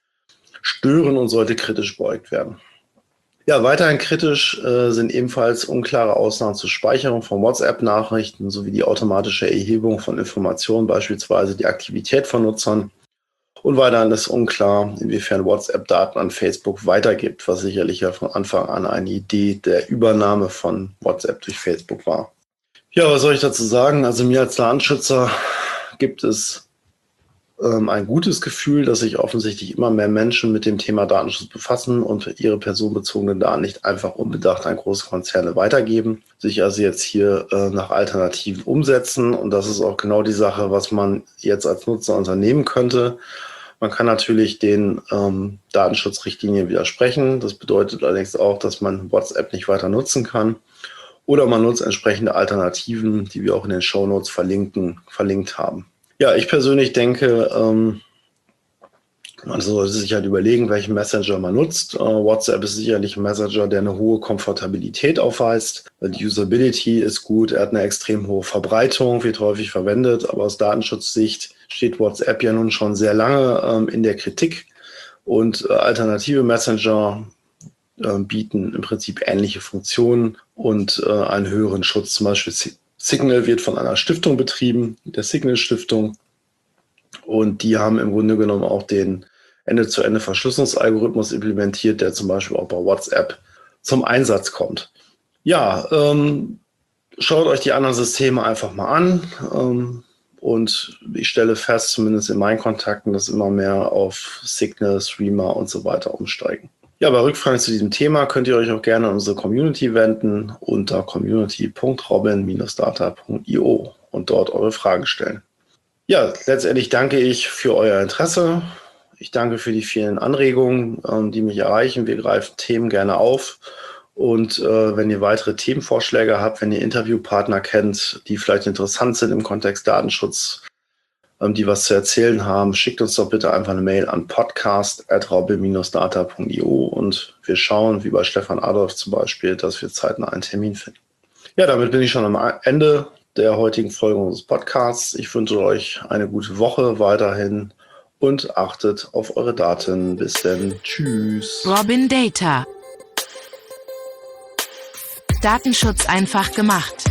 stören und sollte kritisch beäugt werden. Ja, weiterhin kritisch äh, sind ebenfalls unklare Aussagen zur Speicherung von WhatsApp-Nachrichten sowie die automatische Erhebung von Informationen, beispielsweise die Aktivität von Nutzern. Und weiterhin ist unklar, inwiefern WhatsApp Daten an Facebook weitergibt, was sicherlich ja von Anfang an eine Idee der Übernahme von WhatsApp durch Facebook war. Ja, was soll ich dazu sagen? Also mir als Datenschützer gibt es ähm, ein gutes Gefühl, dass sich offensichtlich immer mehr Menschen mit dem Thema Datenschutz befassen und ihre personenbezogenen Daten nicht einfach unbedacht an große Konzerne weitergeben, sich also jetzt hier äh, nach Alternativen umsetzen. Und das ist auch genau die Sache, was man jetzt als Nutzer unternehmen könnte. Man kann natürlich den ähm, Datenschutzrichtlinien widersprechen. Das bedeutet allerdings auch, dass man WhatsApp nicht weiter nutzen kann. Oder man nutzt entsprechende Alternativen, die wir auch in den Shownotes verlinken, verlinkt haben. Ja, ich persönlich denke, ähm, man sollte sich halt überlegen, welchen Messenger man nutzt. Uh, WhatsApp ist sicherlich ein Messenger, der eine hohe Komfortabilität aufweist. Die Usability ist gut, er hat eine extrem hohe Verbreitung, wird häufig verwendet, aber aus Datenschutzsicht steht WhatsApp ja nun schon sehr lange ähm, in der Kritik und äh, alternative Messenger äh, bieten im Prinzip ähnliche Funktionen und äh, einen höheren Schutz. Zum Beispiel Signal wird von einer Stiftung betrieben, der Signal-Stiftung, und die haben im Grunde genommen auch den Ende-zu-Ende-Verschlüsselungsalgorithmus implementiert, der zum Beispiel auch bei WhatsApp zum Einsatz kommt. Ja, ähm, schaut euch die anderen Systeme einfach mal an. Ähm, und ich stelle fest, zumindest in meinen Kontakten, dass immer mehr auf Signal, Threema und so weiter umsteigen. Ja, bei Rückfragen zu diesem Thema könnt ihr euch auch gerne an unsere Community wenden unter community punkt robin Bindestrich data punkt io und dort eure Fragen stellen. Ja, letztendlich danke ich für euer Interesse. Ich danke für die vielen Anregungen, ähm, die mich erreichen. Wir greifen Themen gerne auf. Und äh, wenn ihr weitere Themenvorschläge habt, wenn ihr Interviewpartner kennt, die vielleicht interessant sind im Kontext Datenschutz, ähm, die was zu erzählen haben, schickt uns doch bitte einfach eine Mail an podcast at robin Bindestrich data punkt io und wir schauen, wie bei Stefan Adolf zum Beispiel, dass wir zeitnah einen Termin finden. Ja, damit bin ich schon am Ende der heutigen Folge unseres Podcasts. Ich wünsche euch eine gute Woche weiterhin und achtet auf eure Daten. Bis dann. Tschüss. Robin Data. Datenschutz einfach gemacht.